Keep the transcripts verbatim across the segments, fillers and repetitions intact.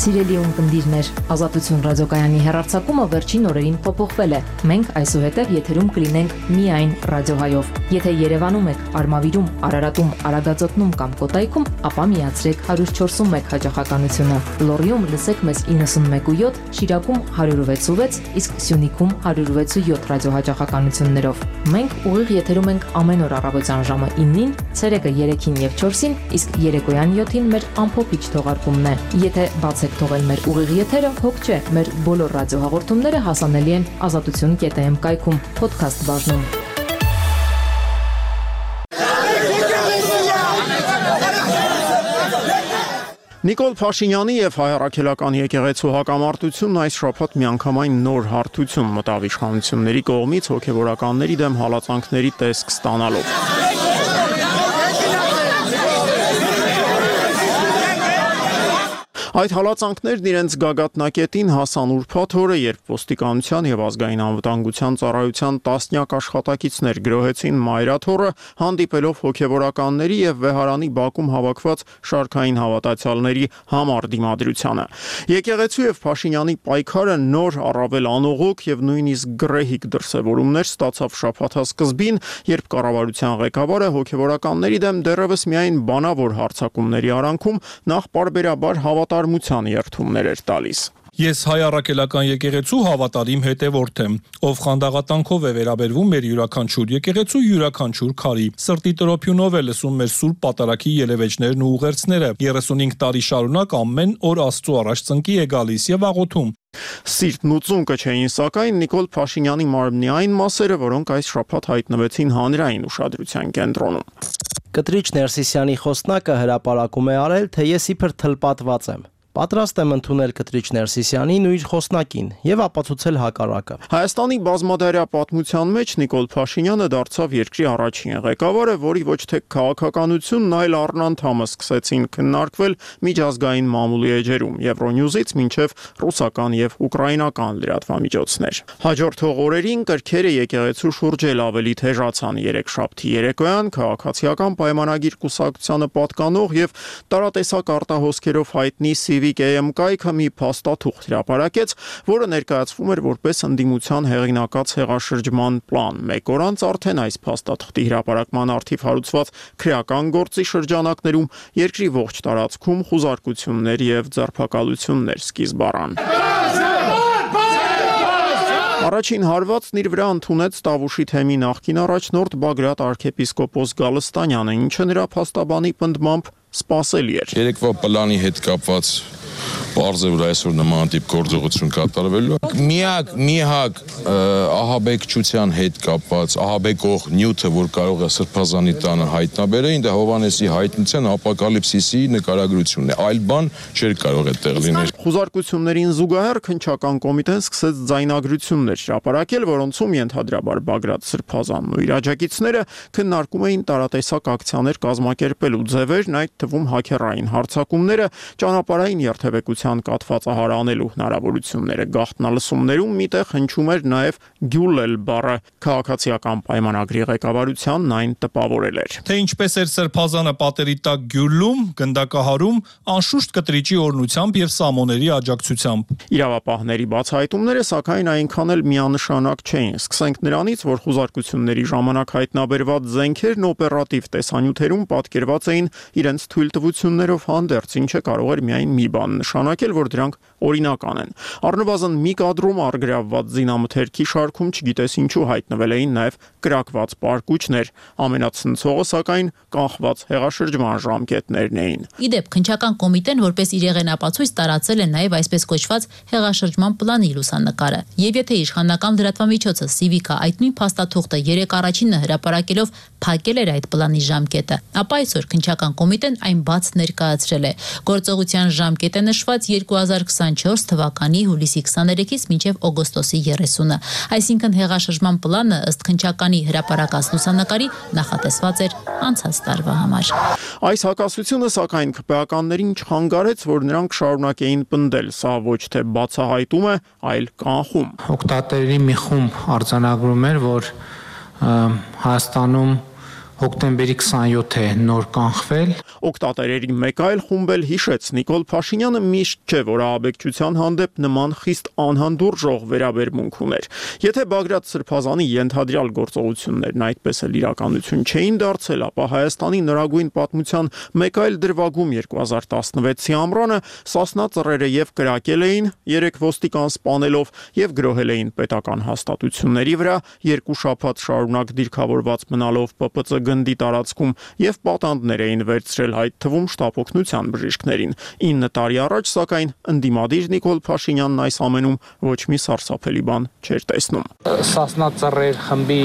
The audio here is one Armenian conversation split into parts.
Սիրելի ունկնդիրներ, Ազատություն ռադիոկայանի հեռարձակումը վերջին օրերին փոփոխվել է։ Մենք այսուհետև եթերում կլինենք միայն ռադիոհայով։ Եթե Երևանում եք, Արմավիրում, Արարատում, Արագածոտնում կամ Կոտայքում, ապա միացրեք one oh four one հաճախականությունը։ Լոռիում լսեք մեզ ninety-one point seven, Շիրակում one oh six point six, իսկ Սյունիքում one oh six point seven ռադիոհաճախականություններով։ Մենք ուղիղ եթերում ենք ամեն օր առավոտյան ժամը nine-ին, ցերեկը three-ին եւ four-ին, իսկ երեկոյան seven-ին մեր ամփոփիչ թողարկումն է։ Եթե բաց եք թողել մեր ուղիղ եթերը, հոգ չէ, մեր բոլոր ռադիոհաղորդումները հասանելի են ազատություն dot am կայքում, podcast բաժնում։ Նիկոլ Փաշինյանի եւ Հայ Առաքելական եկեղեցու հակամարտությունն այս շաբաթ միանգամայն նոր հարթություն մտավ իշխանությունների կողմից հոգեվորականների դեմ հալածանքների տեսք ստանալով։ Այդ հալածանքներն իրենց գագաթնակետին հասան ուրբաթ օրը, երբ ոստիկանության եւ ազգային անվտանգության ծառայության տասնյակ աշխատակիցներ գրոհեցին Մայրաթոռը, հանդիպելով հոգեվորականների եւ Վեհարանի բակում հավաքված շարքային հավատացյալների համառ դիմադրությանը։ Եկեղեցու եւ Փաշինյանի պայքարը նոր, առավել անողոք եւ նույնիսկ գրեհիկ դրսեւորումներ ստացավ շաբաթասկզբին, երբ կառավարության ղեկավարը հոգեվորականների դեմ դեռևս միայն բանավոր հարձակումների արանքում նախ պարբերաբար հավատար երթումներ էր տալիս։ Ես Հայ Առաքելական եկեղեցու հավատարիմ հետևորդ եմ, ով խանդաղատանքով է վերաբերվում մեր յուրաքանչյուր եկեղեցու յուրաքանչյուր քարի։ Սրտի տրոփյունով է լսում մեր սուրբ պատարագի ելևէջներն ու ուղերձները։ thirty-five տարի շարունակ ամեն օր Աստծո առաջ ծնկի է գալիս եւ աղոթում։ Սիրտն ու ծունկը չէին սակայն Նիկոլ Փաշինյանի մարմնի այն մասերը, որոնք այս շաբաթ հայտնվեցին հանրային ուշադրության կենտրոնում։ Կտրիչ Ներսիսյանի խոսնակը հրապարակում է արել, թե ես իբր թլպատված եմ։ Պատրաստ եմ ընդունել Կտրիչ Ներսիսյանին ու իր խոսնակին եւ ապացուցել հակառակը։ Հայաստանի բազմադարյա պատմության մեջ Նիկոլ Փաշինյանը դարձավ երկրի առաջին ղեկավարը, որի ոչ թե քաղաքականությունն, այլ առնանդամը սկսեցին քննարկվել միջազգային մամուլի էջերում, Եվրոնյուզից մինչև ռուսական եւ ուկրաինական լրատվամիջոցներ։ Հաջորդող օրերին կրքերը եկեղեցու շուրջ էլ ավելի թեժացան երեքշաբթի երեկոյան քաղաքացիական պայմանագիր կուսակցությանը պատկանող եւ տարատեսակ արտահոսքերով հայտնի Civic A M կայքը մի փաստաթուղթ հրապարակեց, որը ներկայացվում էր որպես ընդդիմության հեղինակած հեղաշրջման պլան։ Մեկ օր անց արդեն այս փաստաթղթի հրապարակման առթիվ հարուցված քրեական գործի շրջանակներում երկրի ողջ տարածքում խուզարկություններ եւ ձերբակալություններ սկիզբ առան։ Առաջին հարվածն իր վրա ընդունեց Տավուշի թեմի նախկին առաջնորդ Բագրատ arczepiskopos Գալստանյանը, ինչը նրա փաստաբանի պնդմամբ սպասելի էր։ Երեկվա պլանի հետ կապված պարզ է, որ այսօր նման տիպ գործողություն կատարվելու է։ Միակ, միակ ահաբեկչության հետ կապված, ահաբեկող նյութը, որ կարող է Սրբազանի տանը հայտնաբերեին, դա Հովանեսի հայտնության ապոկալիպսիսի նկարագրությունն է։ Այլ բան չէր կարող է տեղ լինել։ Խուզարկություններին զուգահեռ քննչական կոմիտեն սկսեց ձայնագրություններ հրապարակել, որոնցում ենթադրաբար Բագրատ Սրբազանն ու իր աջակիցները քննարկում էին տարատեսակ ակցիաներ կազմակերպելու ձևերն, այդ թվում հաքերային հարձակումները, ճանապարհային երթևեկության կաթվածահար անելու հնարավորությունները։ Գաղտնալսումներում միտեղ հնչում էր նաև գյուլել բառը, քաղաքացիական պայմանագրի ղեկավարությանն այն տպավորել էր։ Թե ինչպես էր Սրբազանը պատերի տակ գյուլում, գնդակահարում, անշուշտ Կտրիչի օրհնությամբ եւ Սամոների աջակցությամբ։ Իրավապահների բացահայտումները սակայն այնքան էլ միանշանակ չէին։ Սկսենք նրանից, որ խուզարկությունների ժամանակ հայտնաբերված զենքերն օպերատիվ տեսանյութերում պատկերված էին իրենց թույլտվություններով հանդերձ, ինչը կարող էր միայն մի բան նշանակել, որ դրանք օրինական են։ Առնվազն մի կադրում առգրավված զինամթերքի շարքում չգիտես ինչու հայտնվել էին նաև կրակված պարկուճներ։ Ամենացնցողը սակայն կանխված հեղաշրջման ժամկետներն էին։ Իդեպ քննչական կոմիտեն որպես իր եղենապացույց տարածել է նաև այսպես կոչված հեղաշրջման պլանի լուսանկարը։ Եվ եթե իշխանական լրատվամիջոցը Civic-ը այդ նույն փաստաթուղթը երեք առաջինը հրապարակելով փակել էր այդ պլանի ժամկետը, ապա այսօր քննչական կոմիտեն այն բաց ներկայացրել է։ Գործողության ժամկետը նշված two thousand twenty-four թվականի հուլիսի twenty-third-ից մինչև օգոստոսի thirtieth, այսինքն հեղաշրջման պլանը ըստ քննչականի հրապարակած լուսանկարի նախատեսված էր անցած տարվա համար։ Այս հակասությունը սակայն քպեականներին չխանգարեց, որ նրանք շարունակեին պնդել, սա ոչ թե բացահայտում է, այլ կանխում։ Օկտատերերի մի խումբ արձանագրում էր, որ Հայաստանում հոկտեմբերի քսաներորդ է նոր կանխվել։ Օգտատերերի մեկ այլ խումբ էլ հիշեց Նիկոլ Փաշինյանը միշտ չէ, որ ահաբեկչության հանդեպ նման խիստ անհանդուրժող վերաբերմունք ուներ։ Եթե Բագրատ Սրբազանի ենթադրյալ գործողություններն այդպես էլ իրականություն չէին դարձել, ապա Հայաստանի նորագույն պատմության մեկ այլ դրվագում երկու հազար տասնվեցի ամռանը Սասնա ծռերը եւ կրակել էին երեք ոստիկան սպանելով եւ գրոհել էին պետական հաստատությունների վրա, երկու շաբաթ շարունակ դիրքավորված մնալով Պ Պ Ց գնդի տարածքում եւ պատանդներ էին վերցրել այդ թվում շտապօգնության բժիշկներին։ ինը տարի առաջ, սակայն, ընդդիմադիր Նիկոլ Փաշինյանն այս ամենում ոչ մի սարսափելի բան չէր տեսնում։ Սասնա ծռեր խմբի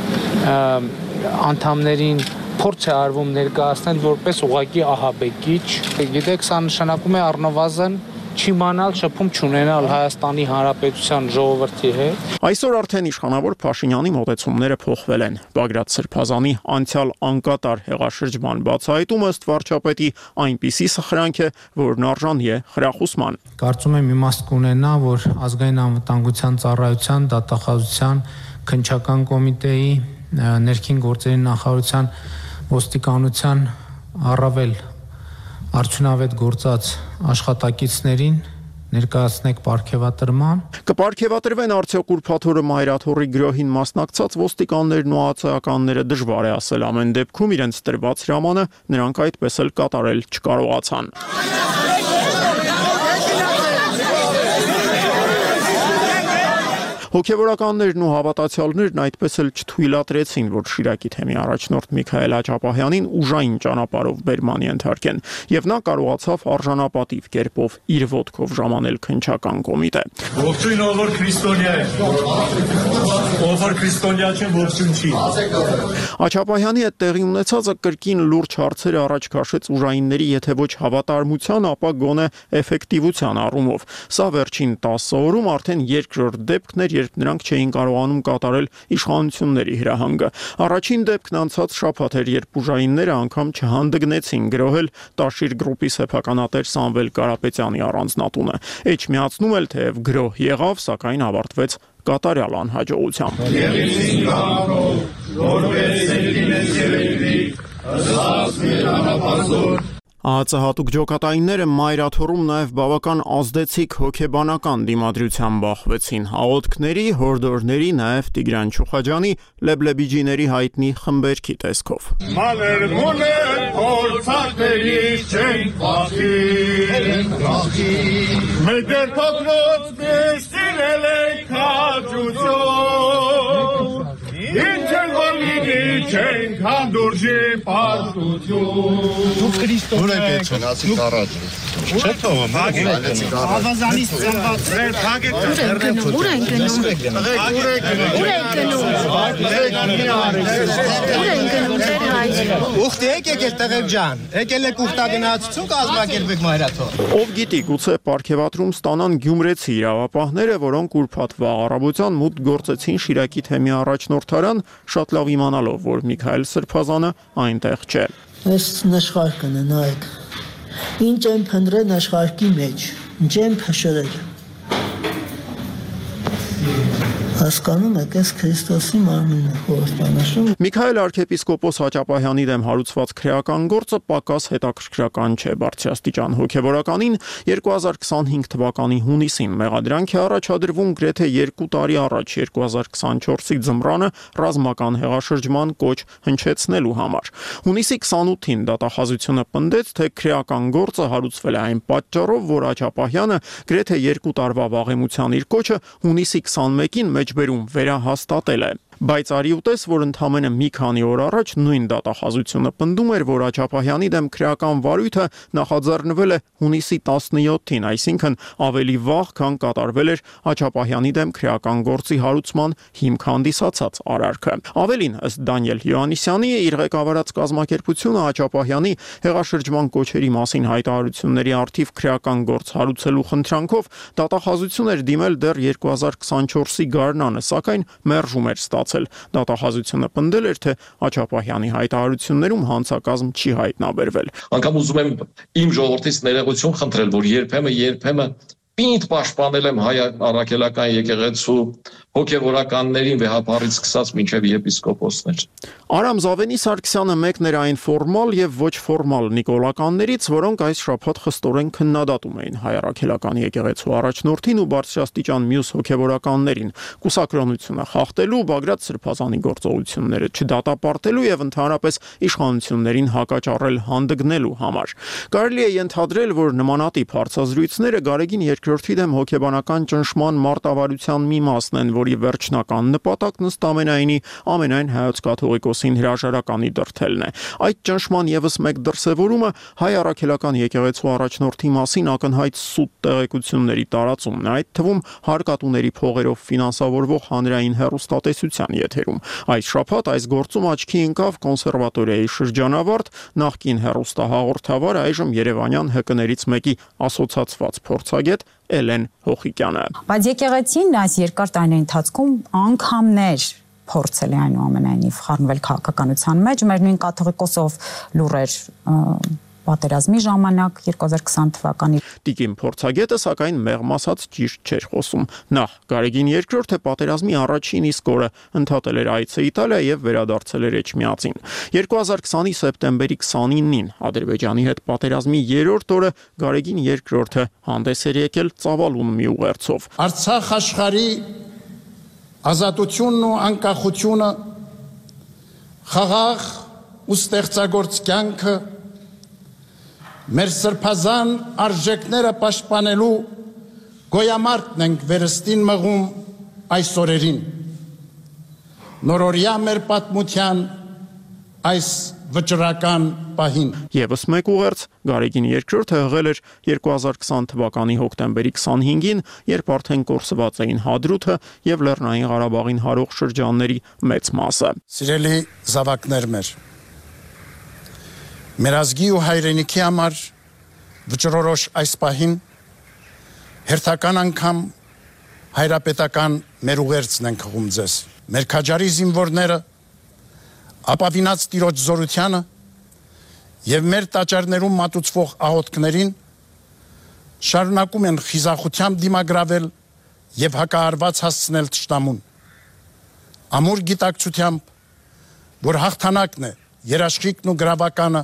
անդամներին փորձ է արվում ներկայացնել որպես ուղղակի ահաբեկիչ։ Գիտեք, սա նշանակում է առնվազն չիմանալ, շփում չունենալ Հայաստանի Հանրապետության ժողովրդի հետ։ Այսօր արդեն իշխանավոր Փաշինյանի մոտեցումները փոխվել են։ Բագրատ Սրբազանի անցյալ անկատար հեղաշրջման բացահայտումը ըստ վարչապետի այնպիսի սխրանք է, որն արժանի է խրախուսման։ Կարծում եմ իմաստ կունենա, որ ազգային անվտանգության ծառայության, դատախազության, քննչական կոմիտեի, ներքին գործերի նախարարության, ոստիկանության առավել արդյունավետ գործած աշխատակիցներին ներկայացնեք պարգևատրման։ Կպարգևատրվեն արդյոք ուրբաթ օրը Մայրաթորի գրոհին մասնակցած ոստիկաններն ու ԱԱՑ-ականները դժվար է ասել, ամեն դեպքում իրենց տրված հրամանը նրանք այդպես էլ կատարել չկարողացան։ Հոգևորականներն ու հավատացյալներն այդպես էլ չթույլատրեցին, որ Շիրակի թեմի առաջնորդ Միքայել Հաճապահյանին ուժային ճանապարհով բերման ենթարկեն, եւ նա կարողացավ արժանապատիվ կերպով իր ոտքով ժամանել քննչական կոմիտե։ Ողջույն, ով որ քրիստոնյա է, ով որ քրիստոնյա չէ, ողջույն չի։ Հաճապահյանի հետ տեղի ունեցածը կրկին լուրջ հարցեր առաջ քաշեց ուժայինների, եթե ոչ հավատարմության, ապա գոնե էֆեկտիվության առումով։ Սա վերջին տասը օրում արդեն երկրորդ դեպքն էր, երբ նրանք չէին կարողանում կատարել իշխանությունների հրահանգը։ Առաջին դեպքն անցած շաբաթ էր, երբ ուժայինները անգամ չհանդգնեցին գրոհել Տաշիր գրուպի սեփականատեր Սամվել Կարապետյանի առանձնատունը։ Էջմիածնում էլ թեև գրոհ եղավ, սակայն ավարտվեց կատարյալ անհաջողությամբ։ ԱԱՑ հատուկ ջոկատայինները Մայրաթորում նաև բավական ազդեցիկ հոգեբանական դիմադրության բախվեցին աղոթքների, հորդորների, նաև Տիգրան Չուխաջյանի լեբլեբիջիների հայտնի խմբերքի տեսքով։ Մաներ մուներ փորձակների չենք վախի, մեր դեր փոքրոց միշտինել ենք հաջություն, ինչ են որմիգի չենք հանդուրջի պարտություն։ Դուք Քրիստոս եք գնացիք առաջ։ Չէ՞ թողում, ավազանից ծնված մեր փագեք դեռ ուր են գնում։ Ուր են գնում։ Ուր են գնում։ Ուխտի եք եկել տղեր ջան, եկել եք ուխտագնացություն կազմակերպեք Մայրաթոր։ Ով գիտի, գուցե պարգևատրում ստանան գյումրեցի իրավապահները, որոնք ուրբաթվա առավոտյան մուտք գործեցին Շիրակի թեմի առաջնորդարան, շատ լավ իմանալով, որ Միքայել Սրբազանը այնտեղ չէ։ Այս նշխարկը նայեք, ինչ եմ փնտրել նշխարկի մեջ, ինչ եմ փշրել։ Հասկանում եք, այս Քրիստոսի մարմինը խորհրդանշում։ Միքայել arczepiskopos Հաճապահյանի դեմ հարուցված քրեական գործը պակաս հետաքրքրական չէ բարձրաստիճան հոգևորականին երկու հազար քսանհինգ թվականի հունիսին մեղադրանք է առաջադրվում գրեթե երկու տարի առաջ երկու հազար քսանչորսի ձմռանը ռազմական հեղաշրջման կոչ հնչեցնելու համար։ Հունիսի քսանութին դատախազությունը պնդեց, թե քրեական գործը հարուցվել է այն պատճառով, որ Հաճապահյանը գրեթե երկու տարվա վաղեմության իր կոչը հունիսի քսանմեկին մեջբերում վերահաստատել է։ Բայց արի ուտես, որ ընդամենը մի քանի օր առաջ նույն դատախազությունը պնդում էր, որ Հաճապահյանի դեմ քրեական վարույթը նախաձեռնվել է հունիսի տասնյոթին, այսինքն ավելի վաղ, քան կատարվել էր Հաճապահյանի դեմ քրեական գործի հարուցման հիմք հանդիսացած արարքը։ Ավելին, ըստ Դանիել Հովհաննիսյանի, իր ղեկավարած կազմակերպությունը Հաճապահյանի հեղաշրջման կոչերի մասին հայտարարությունների առթիվ քրեական գործ հարուցելու խնդրանքով դատախազություն էր դիմել դեռ երկու հազար քսանչորսի գարնանը, սակայն մերժում էր ստացել։ Դատախազությունը պնդել էր, թե Հաճապահյանի հայտարարություններում հանցակազմ չի հայտնաբերվել։ Անկամ ուզում եմ իմ ժողովրդից ներողություն խնդրել, որ երբեմն երբեմն Պինդ պաշտպանել եմ հայ առաքելական եկեղեցու հոգևորականներին վեհապարից սկսած մինչև եպիսկոպոսներ։ Արամ Զավենի Սարգսյանը մեկն էր այն ֆորմալ եւ ոչ ֆորմալ նիկոլականներից, որոնք այս շաբաթ խստորեն քննադատում էին հայ առաքելական եկեղեցու առաջնորդին ու բարձրաստիճան մյուս հոգևորականներին, կուսակրոնությունը խախտելու, Բագրատ Սրբազանի գործողությունները չդատապարտելու եւ ընդհանրապես իշխանություններին հակաճառել հանդգնելու համար։ Կարելի է ենթադրել, որ նմանատիպ հարցազրույցները Գարեգին երկրորդի դեմ հոգեբանական ճնշման մարտավարության մի մասն են, որի վերջնական նպատակն ըստ ամենայնի ամենայն հայոց կաթողիկոսին հրաժարականի դրդելն է։ Այդ ճնշման եւս մեկ դրսևորումը հայ առաքելական եկեղեցու առաջնորդի մասին ակնհայտ սուտ տեղեկությունների տարածումն է, այդ թվում հարկատուների փողերով ֆինանսավորվող հանրային հեռուստատեսության եթերում։ Այս շաբաթ այս գործում աչքի ընկավ կոնսերվատորիայի շրջանավարտ, նախկին հեռուստահաղորդավար, այժմ երևանյան ՀԿ-ներից մեկի ասոցացված փորձագետ Էլեն Հոխիկյանը։ Բայց եկեղեցին այս երկար տարիների ընթացքում անգամներ փորձել է այնուամենայնիվ խառնվել քաղաքականության մեջ, մեր նույն կաթողիկոսով լուրեր պատերազմի ժամանակ երկու հազար քսան թվականի Տիկին փորձագետը սակայն մեղմ ասած ճիշտ չէր խոսում։ Նախ Գարեգին երկրորդը պատերազմի առաջին իսկ օրը ընդհատել էր այցը Իտալիա եւ վերադարձել էր Էջմիածին։ երկու հազար քսանի սեպտեմբերի քսանինին Ադրբեջանի հետ պատերազմի երրորդ օրը Գարեգին երկրորդը հանդես էր եկել ծավալուն մի ուղերձով։ Արցախ աշխարհի ազատությունն ու անկախությունը խաղաղ ու ստեղծագործ կյանքը մեր սրբազան արժեքները պաշտպանելու գոյամարտն ենք վերստին մղում այս օրերին։ Նորորյա մեր պատմության այս վճռական պահին։ Եվս մեկ ուղերձ Գարեգին երկրորդը հղել էր երկու հազար քսան թվականի հոկտեմբերի քսանհինգին, երբ արդեն կորսված էին Հադրութը եւ Լեռնային Ղարաբաղին հարող շրջանների մեծ մասը։ Սիրելի զավակներ մեր, մեր ազգի ու հայրենիքի համար վճռորոշ այս պահին հերթական անգամ հայրապետական մեր ուղերձն ենք հղում ձեզ։ Մեր քաջարի զինվորները ապավինած տիրոջ զորությանը եւ մեր տաճարներում մատուցվող աղոթքներին շարունակում են խիզախությամբ դիմագրավել եւ հակահարված հասցնել թշնամուն։ Ամուր գիտակցությամբ, որ հաղթանակն է երաշխիքն ու գրավականը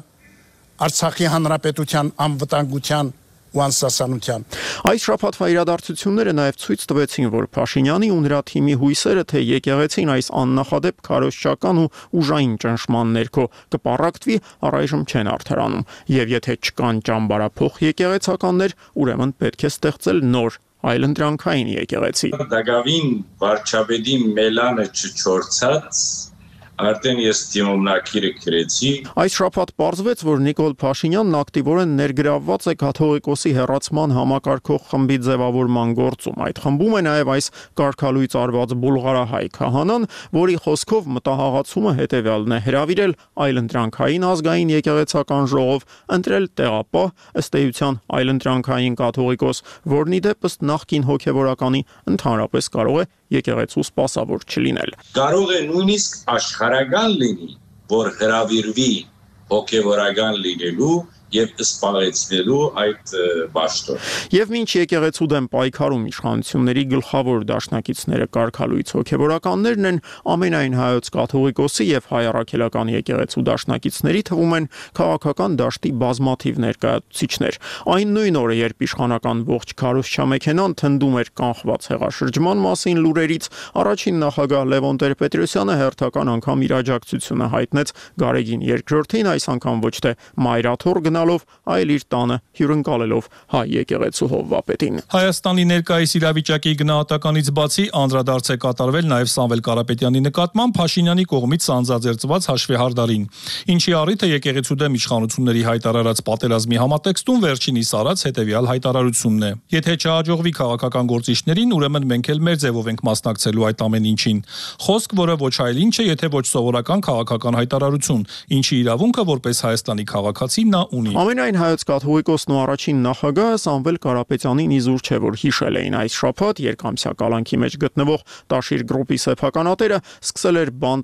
Արցախի հանրապետության անվտանգության ու անսասանության։ Այս շաբաթվա իրադարձությունները նաև ցույց տվեցին, որ Փաշինյանի ու նրա թիմի հույսերը, թե եկեղեցին այս աննախադեպ քարոզչական ու ուժային ճնշման ներքո կպառակտվի, առայժմ չեն արդարանում։ Եվ եթե չկան ճամբարափոխ եկեղեցականներ, ուրեմն պետք է ստեղծել նոր այլընտրանքային եկեղեցի։ Դագավին վարչապետի մելանը չչորցած արդեն ես դիմումնակիրը գրեցի։ Այս շաբաթ պարզվեց, որ Նիկոլ Փաշինյանն ակտիվորեն ներգրավված է կաթողիկոսի հեռացման համակարգող խմբի ձևավորման գործում։ Այդ խմբում է նաև այս կարգալույծ արված բուլղարահայ քահանան, որի խոսքով մտահաղացումը հետևյալն է՝ հրավիրել այլընտրանքային ազգային եկեղեցական ժողով, ընտրել տեղապահ, ըստ էության այլընտրանքային կաթողիկոս, որն ի դեպ ըստ նախկին հոգևորականի ընդհանրապես կարող է եկեղեցու սպասավոր չլինել։ Կարող է նույնիսկ աշխարհական լինի, որ հրավիրվի հոգևորական լինելու եւ սպառեցնելու այդ ճաշտը։ Եվ մինչ եկեղեցու դեմ պայքարում իշխանությունների գլխավոր դաշնակիցները կարգալույծ հոգևորականներն են, ամենայն հայոց կաթողիկոսի եւ հայ առաքելական եկեղեցու դաշնակիցների թվում են քաղաքական դաշտի բազմաթիվ ներկայացուցիչներ։ Այն նույն օրը, երբ իշխանական ողջ քարոզչա մեքենան թնդում էր կանխված հեղաշրջման մասին լուրերից, առաջին նախագահ Լևոն Տեր-Պետրոսյանը հերթական անգամ իր աջակցությունը հայտնեց Գարեգին երկրորդին, այս անգամ ոչ թե մայրաթոր գնալով, այլ իր տանը հյուրընկալելով հայ եկեղեցու հովվապետին։ Հայաստանի ներկայիս իրավիճակի գնահատականից բացի անդրադարձ է կատարվել նաև Սամվել Կարապետյանի նկատմամբ Փաշինյանի կողմից սանձազերծված հաշվեհարդարին, ինչի առիթը եկեղեցու դեմ իշխանությունների հայտարարած պատերազմի համատեքստում վերջինիս արած հետևյալ հայտարարությունն է. Եթե չհաջողվի քաղաքական գործիչներին, ուրեմն մենք էլ մեր ձևով ենք մասնակցելու այդ ամեն ինչին։ Խոսք, որը ոչ այլ ինչ է, եթե ոչ սովորական քաղաքական հայտարարություն, ինչի իրավունքը որպես Հայաստանի քաղաքացի նա ունի։ Ամենայն հայոց կաթողիկոսն ու առաջին նախագահը Սամվել Կարապետյանին իզուր չէ, որ հիշել էին այս շաբաթ երկամսյա կալանքի մեջ գտնվող Տաշիր գրուպի սեփականատերը սկսել էր բանտից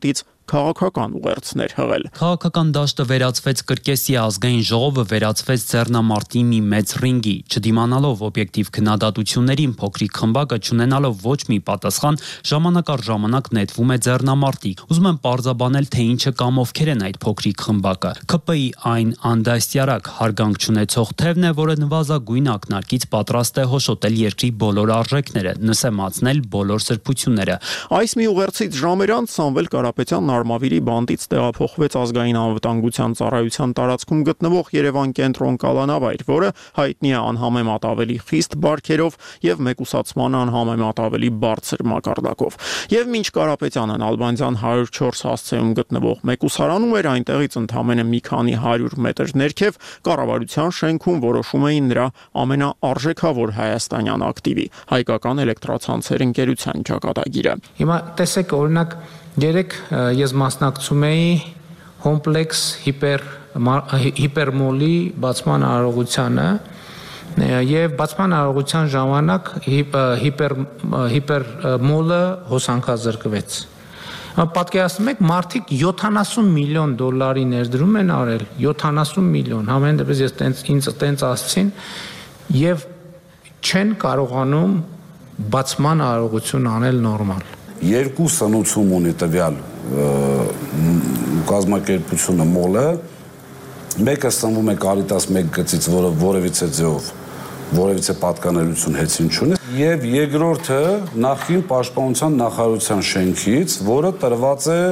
քաղաքական ուղերձներ հղել։ Քաղաքական դաշտը վերածվեց կրկեսի, ազգային ժողովը վերածվեց ձեռնամարտի մի մեծ ռինգի, չդիմանալով օբյեկտիվ քննադատություններին, փոքրիկ խմբակը չունենալով ոչ մի պատասխան, ժամանակ առ ժամանակ նետվում է ձեռնամարտի։ Ուզում եմ պարզաբանել, թե ինչը կամ ովքեր են այդ փոքրիկ խմբակը։ ՔՊ-ի այն անդաստիարակ հարգանք չունեցող թևն է, որը նվազագույն ակնարկից պատրաստ է հոշոտել երկրի բոլոր արժեքները, նսեմացնել բոլոր սրբությունները։ Այս մի ուղերձից ժամեր անց Սամվել Կարապետյանն Արմավիրի բանդից տեղափոխվեց ազգային անվտանգության ծառայության տարածքում գտնվող Երևան կենտրոն կալանավայր, որը հայտնի է անհամեմատ ավելի խիստ բարքերով եւ մեկուսացման անհամեմատ ավելի բարձր մակարդակով։ Եվ մինչ Կարապետյանն Ալբանդյան հարյուր չորս հասցեում գտնվող մեկուսարանում էր, այնտեղից ընդամենը մի քանի հարյուր մետր ներքև կառավարության շենքում որոշում էին նրա ամենաարժեքավոր հայաստանյան ակտիվի՝ Հայկական էլեկտրացանցեր ընկերության ճակատագիրը։ Հիմա տեսեք, օրինակ, երեք ես մասնակցում էի կոմպլեքս հիպեր հիպերմոլի բացման արարողությանը եւ բացման արարողության ժամանակ հիպեր հիպերմոլը հոսանքազրկվեց։ Պատկերացնում եք, մարդիկ յոթանասուն միլիոն դոլարի ներդրում են արել, յոթանասուն միլիոն, համեն դեպս ես տենց ինձ տենց ասցին եւ չեն կարողանում բացման արարողություն անել նորմալ։ Երկու սնուցում ունի տվյալ կազմակերպությունը մոլը, մեկը սնվում է Կարիտաս մեկ գծից, որը որևիցե ձեով որևիցե պատկանելություն հեծին չունի, եւ երկրորդը նախին պաշտպանության նախարարության շենքից, որը տրված է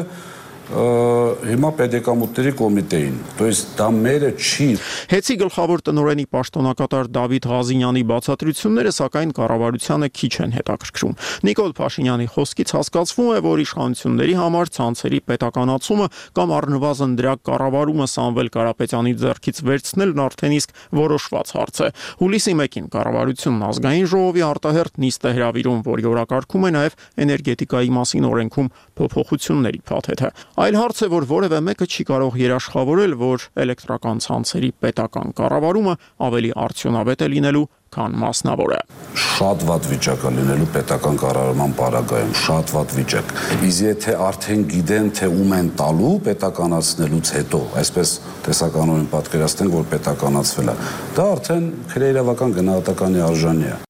հիմա պետեկամուտների կոմիտեին, то есть դա մերը չի։ Հեցի գլխավոր տնօրենի պաշտոնակատար Դավիթ Ղազինյանի բացատրությունները սակայն կառավարությանը քիչ են հետաքրքրում։ Նիկոլ Փաշինյանի խոսքից հասկացվում է, որ իշխանությունների համար ցանցերի պետականացումը կամ առնվազն դրա կառավարումը Սամվել Կարապետյանի ձեռքից վերցնելն արդեն իսկ որոշված հարց է։ Հուլիսի մեկին կառավարությունն ազգային ժողովի արտահերթ նիստ է հրավիրում, որի օրակարգում է նաև էներգետիկայի մասին օրենքում փոփոխությունների փաթեթը։ Այլ հարց է, որ որևէ մեկը չի կարող երաշխավորել, որ էլեկտրական ցանցերի պետական կառավարումը ավելի արդյունավետ է լինելու, քան մասնավորը։ Շատ վատ վիճակ է լինելու պետական կառավարման պարագայում, շատ վատ վիճակ։ Իսկ եթե արդեն գիտեն, թե ում են տալու պետականացնելուց հետո, այսպես տեսականորեն պատկերացնենք, որ պետականացվել է, դա արդեն քրեիրավական գնահատականի արժանի է։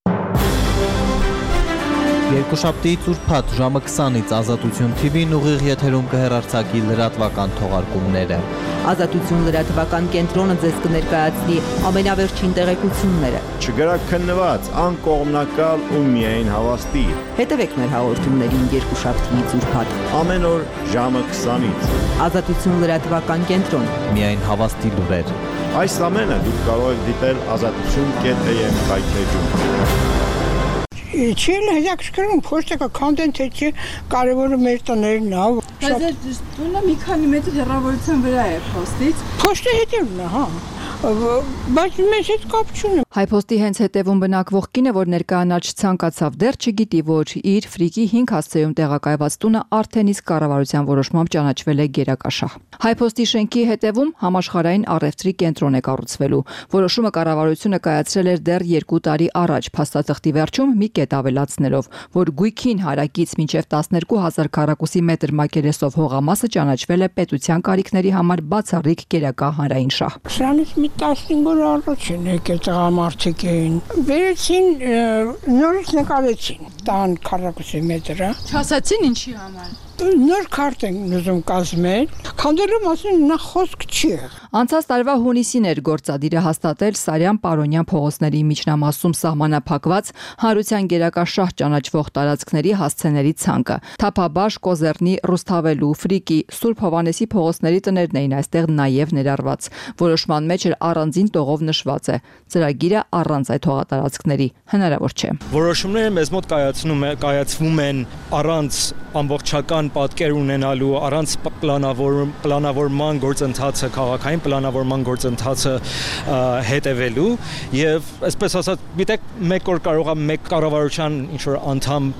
Երկուշաբթի ծուրփաթ ժամը քսանից Ազատություն Թի Վին ուղիղ եթերում կհեռարձակի լրատվական թողարկումները։ Ազատություն լրատվական կենտրոնը ձեզ կներկայացնի ամենավերջին տեղեկությունները։ Չգրաքննված, անկողմնակալ ու միայն հավաստի։ Հետևեք մեր հաղորդումներին երկուշաբթի ծուրփաթ ամեն օր ժամը քսանից։ Ազատություն լրատվական կենտրոն։ Միայն հավաստի լուրեր։ Այս ամենը դուք կարող եք դիտել ազատություն կետ էյ էմ հայթեջում։ Չի հետաքրքրում, փոստը կոնտենտը չի, կարևորը մեր տներն է։ Բայց տունը մի քանի մետր հեռավորության վրա է փոստից։ Փոստը հետևն է, հա։ Բայց մեզ հետ կապ չունի։ Հայփոստի հենց հետևում բնակվող կինը, որ ներկայանալ չցանկացավ, դեռ չգիտի, որ իր ֆրիկի հինգ հասցեում տեղակայված տունը արդեն իսկ կառավարության որոշմամբ ճանաչվել է գերակաշահ։ Հայփոստի շենքի հետևում համաշխարհային առևտրի կենտրոն է կառուցվելու։ Որոշումը կառավարությունը կայացրել էր դեռ երկու տարի առաջ, փաստաթղթի վերջում մի կետ ավելացնելով, որ գույքին հարակից մինչև տասներկու հազար քառակուսի մետր մակերեսով հողամասը ճանաչվել է պետության կարիքների համար բացառիկ գերակա հանրային շահ։ Սրանից մի տասնհինգ օր առաջ են եկել տղամարդիկ էին։ Վերեցին, նորից նկարեցին տան քառակուսի մետրը։ Չասացին ինչի համար։ Նոր քարտ են ուզում կազմել, քանդելու մասին նա խոսք չի։ Անցած տարվա հունիսին էր գործադիրը հաստատել Սարյան-Պարոնյան փողոցների միջնամասում սահմանափակված հանրության գերակաշահ ճանաչվող տարածքների հասցեների ցանկը։ Թափաբաշ, Կոզեռնի, Ռուսթավելու, Ֆրիկի, Սուրբ Հովանեսի փողոցների տներն էին այստեղ նաև ներառված։ Որոշման մեջ էր առանձին տողով նշված է. ծրագիրը առանց այդ հողատարածքների հնարավոր չէ։ Որոշումները մեզ մոտ կայացնում է, կայացվում են առանց ամբողջական պատկեր ունենալու, առանց պլանավորում, պլանավորման գործընթացը, քաղաքային պլանավորման գործընթացը հետևելու եւ այսպես ասած, գիտեք, մեկ օր կարող է մեկ կառավարության ինչ որ անդամ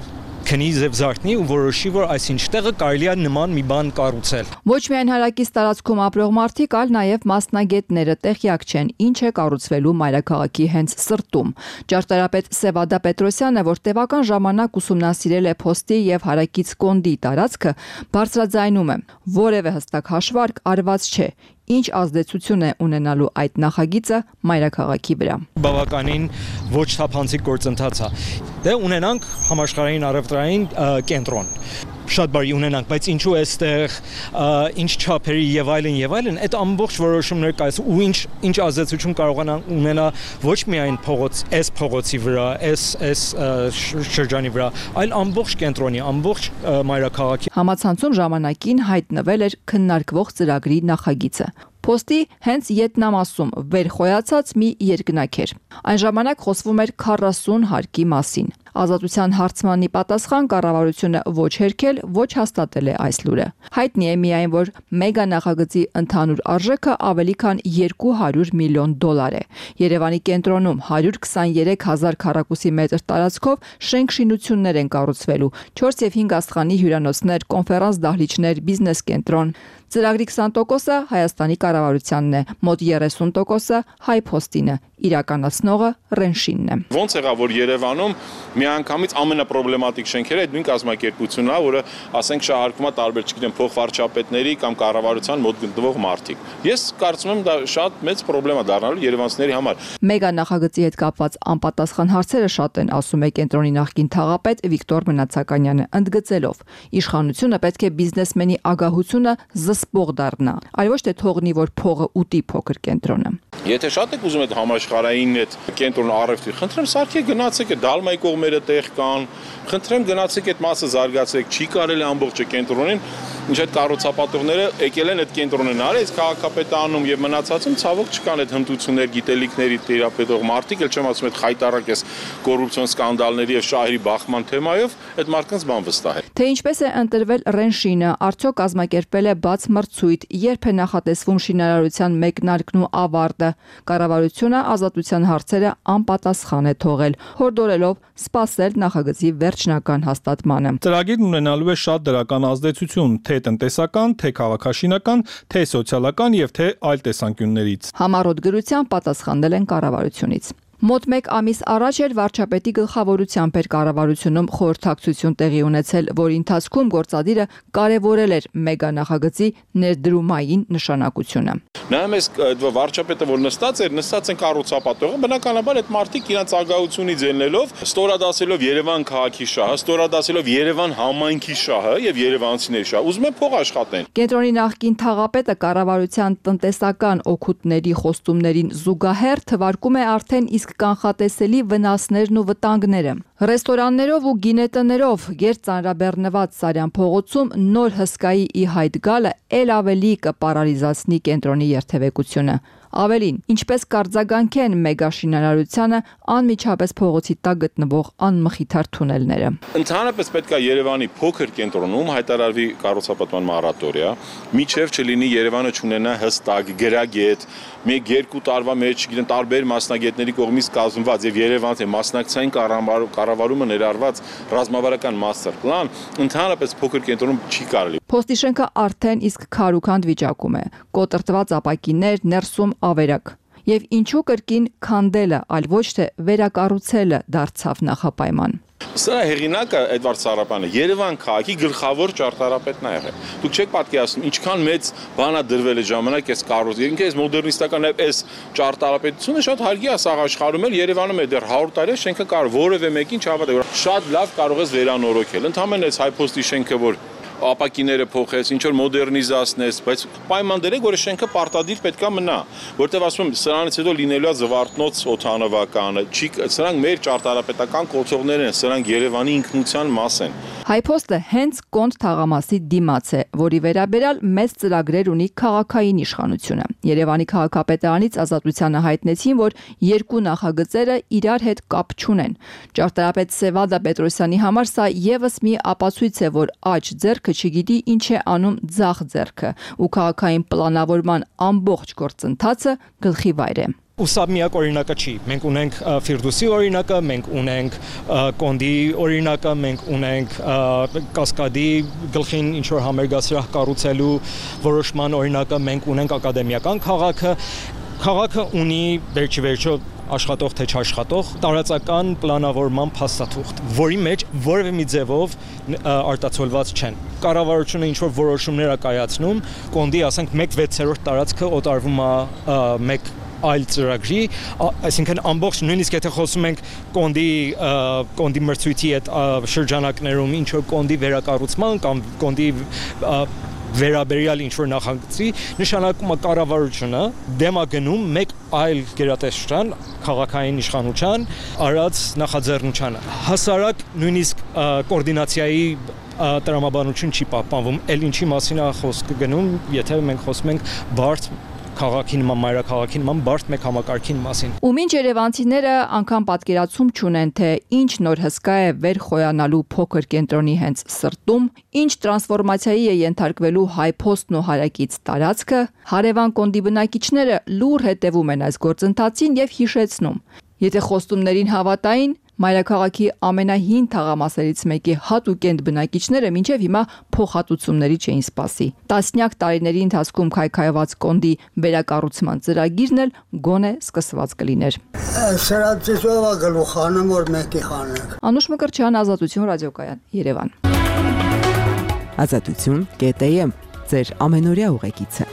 քնի ձև զարթնի ու որոշի, որ այսինչ տեղը կարելի է նման մի բան կառուցել։ Ոչ միայն հարակից տարածքում ապրող մարդիկ, այլ նաև մասնագետները տեղյակ չեն, ինչ է կառուցվելու մայրաքաղաքի հենց սրտում։ Ճարտարապետ Սևադա Պետրոսյանը, որ տևական ժամանակ ուսումնասիրել է Փոստի եւ Հարակից Կոնդի տարածքը, բարձրաձայնում է. որևէ հստակ հաշվարկ արված չէ, ինչ ազդեցություն է ունենալու այդ նախագիծը մայրաքաղաքի վրա։ Բավականին ոչ թափանցիկ գործընթաց է։ Դե ունենանք համաշխարհային առևտրային կենտրոն։ Շատ բարի ունենանք, բայց ինչու էստեղ ինչ չափերի եւ այլն եւ այլն, այդ ամբողջ որոշումներ կայս ու ինչ ինչ ազդեցություն կարողանա ունենա ոչ միայն փողոց, այս փողոցի վրա, այս այս շրջանի վրա, այլ ամբողջ կենտրոնի, ամբողջ մայրաքաղաքի։ Համացանցում ժամանակին հայտնվել էր քննարկվող ծրագրի նախագիծը։ Փոստի հենց ետնամասում վերխոյացած մի երկնակ էր։ Այն ժամանակ խոսվում էր քառասուն հարկի մասին։ Ազատության հարցմանի պատասխան կառավարությունը ոչ հերքել, ոչ հաստատել է այս լուրը։ Հայտնի է միայն, որ մեգա նախագծի ընդհանուր արժեքը ավելի քան երկու հարյուր միլիոն դոլար է։ Երևանի կենտրոնում հարյուր քսաներեք հազար քառակուսի մետր տարածքով շենք-շինություններ են կառուցվելու, չորս և հինգ աստղանի հյուրանոցներ, կոնֆերանս դահլիճներ, բիզնես կենտրոն։ Ծրագրի քսան տոկոսը Հայաստանի կառավարությանն է, մոտ երեսուն տոկոսը Հայ Փոստինը, իրականացնողը Ռենշինն է։ Ոնց եղավ, որ Երևանում միանգամից ամենապրոբլեմատիկ շենքերը այդ նույն կազմակերպությունն է, որը ասենք շահարկվում է տարբեր, չգիտեմ, փոխվարչապետների կամ կառավարության մոտ գտնվող մարդիկ։ Ես կարծում եմ դա շատ մեծ պրոբլեմ է դառնալու երևանցիների համար։ Մեգա նախագծի հետ կապված անպատասխան հարցերը շատ են, ասում է կենտրոնի նախկին թաղապետ Վիկտոր Մնացականյանը, ընդգծելով. իշխանությունը պետք է բիզնեսմենի ագահությունը զսպող դառնա, այլ ոչ թե թողնի, որ փողը ուտի փոքր կենտրոնը։ Եթե շատ եք ուզում այդ համաշխարհային այդ կենտրոն առևտրի, խնդրեմ սարքեք գնացեք այդ Դալմայի կողմերը տեղ կան, խնդրեմ գնացեք այդ մասը զարգացեք, չի կարելի ամբողջը կենտրոնին, ինչ այդ կառուցապատողները եկել են այդ կենտրոնն արել, քաղաքապետը անում եւ մնացածում ցավոք չկան այդ հմտություններ, գիտելիքների տիրապետող մարդիկ, ել չեմ ասում այդ խայտարակ էս կոռուպցիոն սկանդալների եւ շահերի բախման թեմայով, այդ մարդկանց բան վստահ է։ Թե ինչպես է ընտրվել Ռենշինը, արդյոք կազմակերպել է բաց մրցույթ, երբ է նախատեսվում շինարարության մեկնարկն ու ավարտը։ Կառավարությունը ազատության հարցերը անպատասխան է թողել, հորդորելով սպասել նախագծի վերջնական հաստատմանը։ Ծրագիրն ունենալու է շատ դրական ազդեցություն, թե տնտեսական, թե քաղաքաշինական, թե սոցիալական եւ թե այլ տեսանկյուններից։ Համառոտ գրությամբ պատասխանել են կառավարությունից։ Մոտ մեկ ամիս առաջ էր վարչապետի գլխավորությամբ էր կառավարությունում խորհրդակցություն տեղի ունեցել, որի ընթացքում գործադիրը կարևորել էր մեգա նախագծի ներդրումային նշանակությունը։ Նայում ես վարչապետը, որ նստած էր, նստած են կառուցապատողը, բնականաբար այդ մարդիկ իրանց ագահությունից ելնելով, ստորադասելով Երևան քաղաքի շահը, ստորադասելով Երևան համայնքի շահը եւ երևանցիների շահը, ուզում են փող աշխատեն։ Կենտրոնի նախկին թաղապետը կառավարության տնտեսական օգուտների խոստումներին զուգահեռ թվարկում է արդեն իսկ կանխատեսելի վնասներն ու վտանգները։ Ռեստորաններով ու գինետներով գերծանրաբեռնված Սարյան փողոցում նոր հսկայի ի հայտ գալը ել ավելի կպարալիզացնի կենտրոնի երթևեկությունը։ Ավելին, ինչպես կարձագանքեն մեգա շինարարությանը անմիջապես փողոցի տակ գտնվող անմխիթար թունելները։ Ընդհանրապես պետք է Երևանի փոքր կենտրոնում հայտարարվի կառուցապատման մորատորիա, միջև չլինի Երևանը չունենա հստակ գրագետ, մեկ երկու տարվա մեջ, չգիտեմ, տարբեր մասնագետների կողմից կազմված եւ Երևանի մասնակցային կառավարումը ներառված ռազմավարական մաստեր պլան, ընդհանրապես փոքր կենտրոնում չի կարելի։ Փոստի շենքը արդեն իսկ քարուքանդ վիճակում է։ Կոտրտված ապակիներ, ներսում ավերակ։ Եվ ինչու կրկին քանդելը, այլ ոչ թե վերակառուցելը դարձավ նախապայման։ Սա հեղինակը Էդվարդ Սարապյանը Երևան քաղաքի գլխավոր ճարտարապետն է եղել։ Դուք չեք պատկերացնում ինչքան մեծ բան է դրվել է ժամանակ այս կառույցը։ Ինքը այս մոդեռնիստական այս ճարտարապետությունը շատ հարգի է սաղ աշխարհում էլ Երևանում է դեռ հարյուր տարի շենքը կարող որևէ մեկին չհավատա, որ շատ լավ կարող ես վերանորոգել։ Ընդհանրապես այս Հայ Փոստի շենքը, որ ապակիները փոխեց, ինչ որ մոդեռնիզացնես, բայց պայման դրեք, որ շենքը պարտադիր պետքա մնա, որտեղ ասում եմ, սրանից հետո լինելու է Զվարթնոց օդանավականը, չի, սրանք մեր ճարտարապետական կոթողներ են, սրանք Երևանի ինքնության մաս են։ Հայ Փոստը հենց Կոնդ թաղամասի դիմաց է, որի վերաբերյալ մեծ ծրագրեր ունի քաղաքային իշխանությունը։ Երևանի քաղաքապետարանից Ազատությանը հայտնեցին, որ երկու նախագծերը իրար հետ կապ չունեն։ Ճարտարապետ Սևադա Պետրոսյանի համար սա եւս մի ապացույց է, որ աջ ձեռքը չգիտի ինչ է անում ձախ ձեռքը, ու քաղաքային պլանավորման ամբողջ գործընթացը գլխի վայր է։ Ու սա միակ օրինակը չի։ Մենք ունենք Ֆիրդուսի օրինակը, մենք ունենք Կոնդի օրինակը, մենք ունենք Կասկադի գլխին ինչ որ համերգասրահ կառուցելու որոշման օրինակը, մենք ունենք ակադեմիական քաղաքը։ Քաղաքը ունի վերջի վերջո աշխատող թե չաշխատող տարածական պլանավորման փաստաթուղթ, որի մեջ որևէ մի ձևով արտացոլված չեն։ Կառավարությունը ինչ որ որոշումներ է կայացնում, Կոնդի, ասենք, մեկ վեցերորդ տարածքը օտարվում է մեկ այլ ծրագրի, այսինքն ամբողջ նույնիսկ եթե խոսում ենք Կոնդի Կոնդի մրցույթի այդ շրջանակներում ինչ որ Կոնդի վերակառուցման կամ Կոնդի վերաբերյալ ինչ-որ նախագծի, նշանակում է կառավարությունը դեմ է գնում մեկ այլ գերատեսչության, քաղաքային իշխանության արած նախաձեռնությանը։ Հասարակ նույնիսկ կոորդինացիայի տրամաբանություն չի պահպանվում, էլ ինչի մասին է խոսքը գնում, եթե մենք խոսում ենք բարդ քաղաքի նման, մայրաքաղաքի նման բարդ մեկ համակարգին մասին։ Ու մինչ երևանցիները անգամ պատկերացում չունեն, թե ինչ նոր հսկա է վեր խոյանալու փոքր կենտրոնի հենց սրտում, ինչ տրանսֆորմացիայի է ենթարկվելու հայփոստն ու հարակից տարածքը, հարևան Կոնդի բնակիչները լուր հետևում են այս գործընթացին եւ հիշեցնում. եթե խոստումներին հավատային, մայրաքաղաքի ամենահին թաղամասերից մեկի հատուկենտ բնակիչները մինչև հիմա փոխհատուցումների չէին սպասի։ Տասնյակ տարիների ընթացքում քայքայված Կոնդի վերակառուցման ծրագիրն էլ գոնե սկսված կլիներ։ Սրացիցովա գլուխանը որ մեկի խանեք։ Անուշ Մկրտչյան, Ազատություն ռադիոկայան, Երևան։ Ազատություն կետ էմ, ձեր ամենօրյա ուղեկիցը։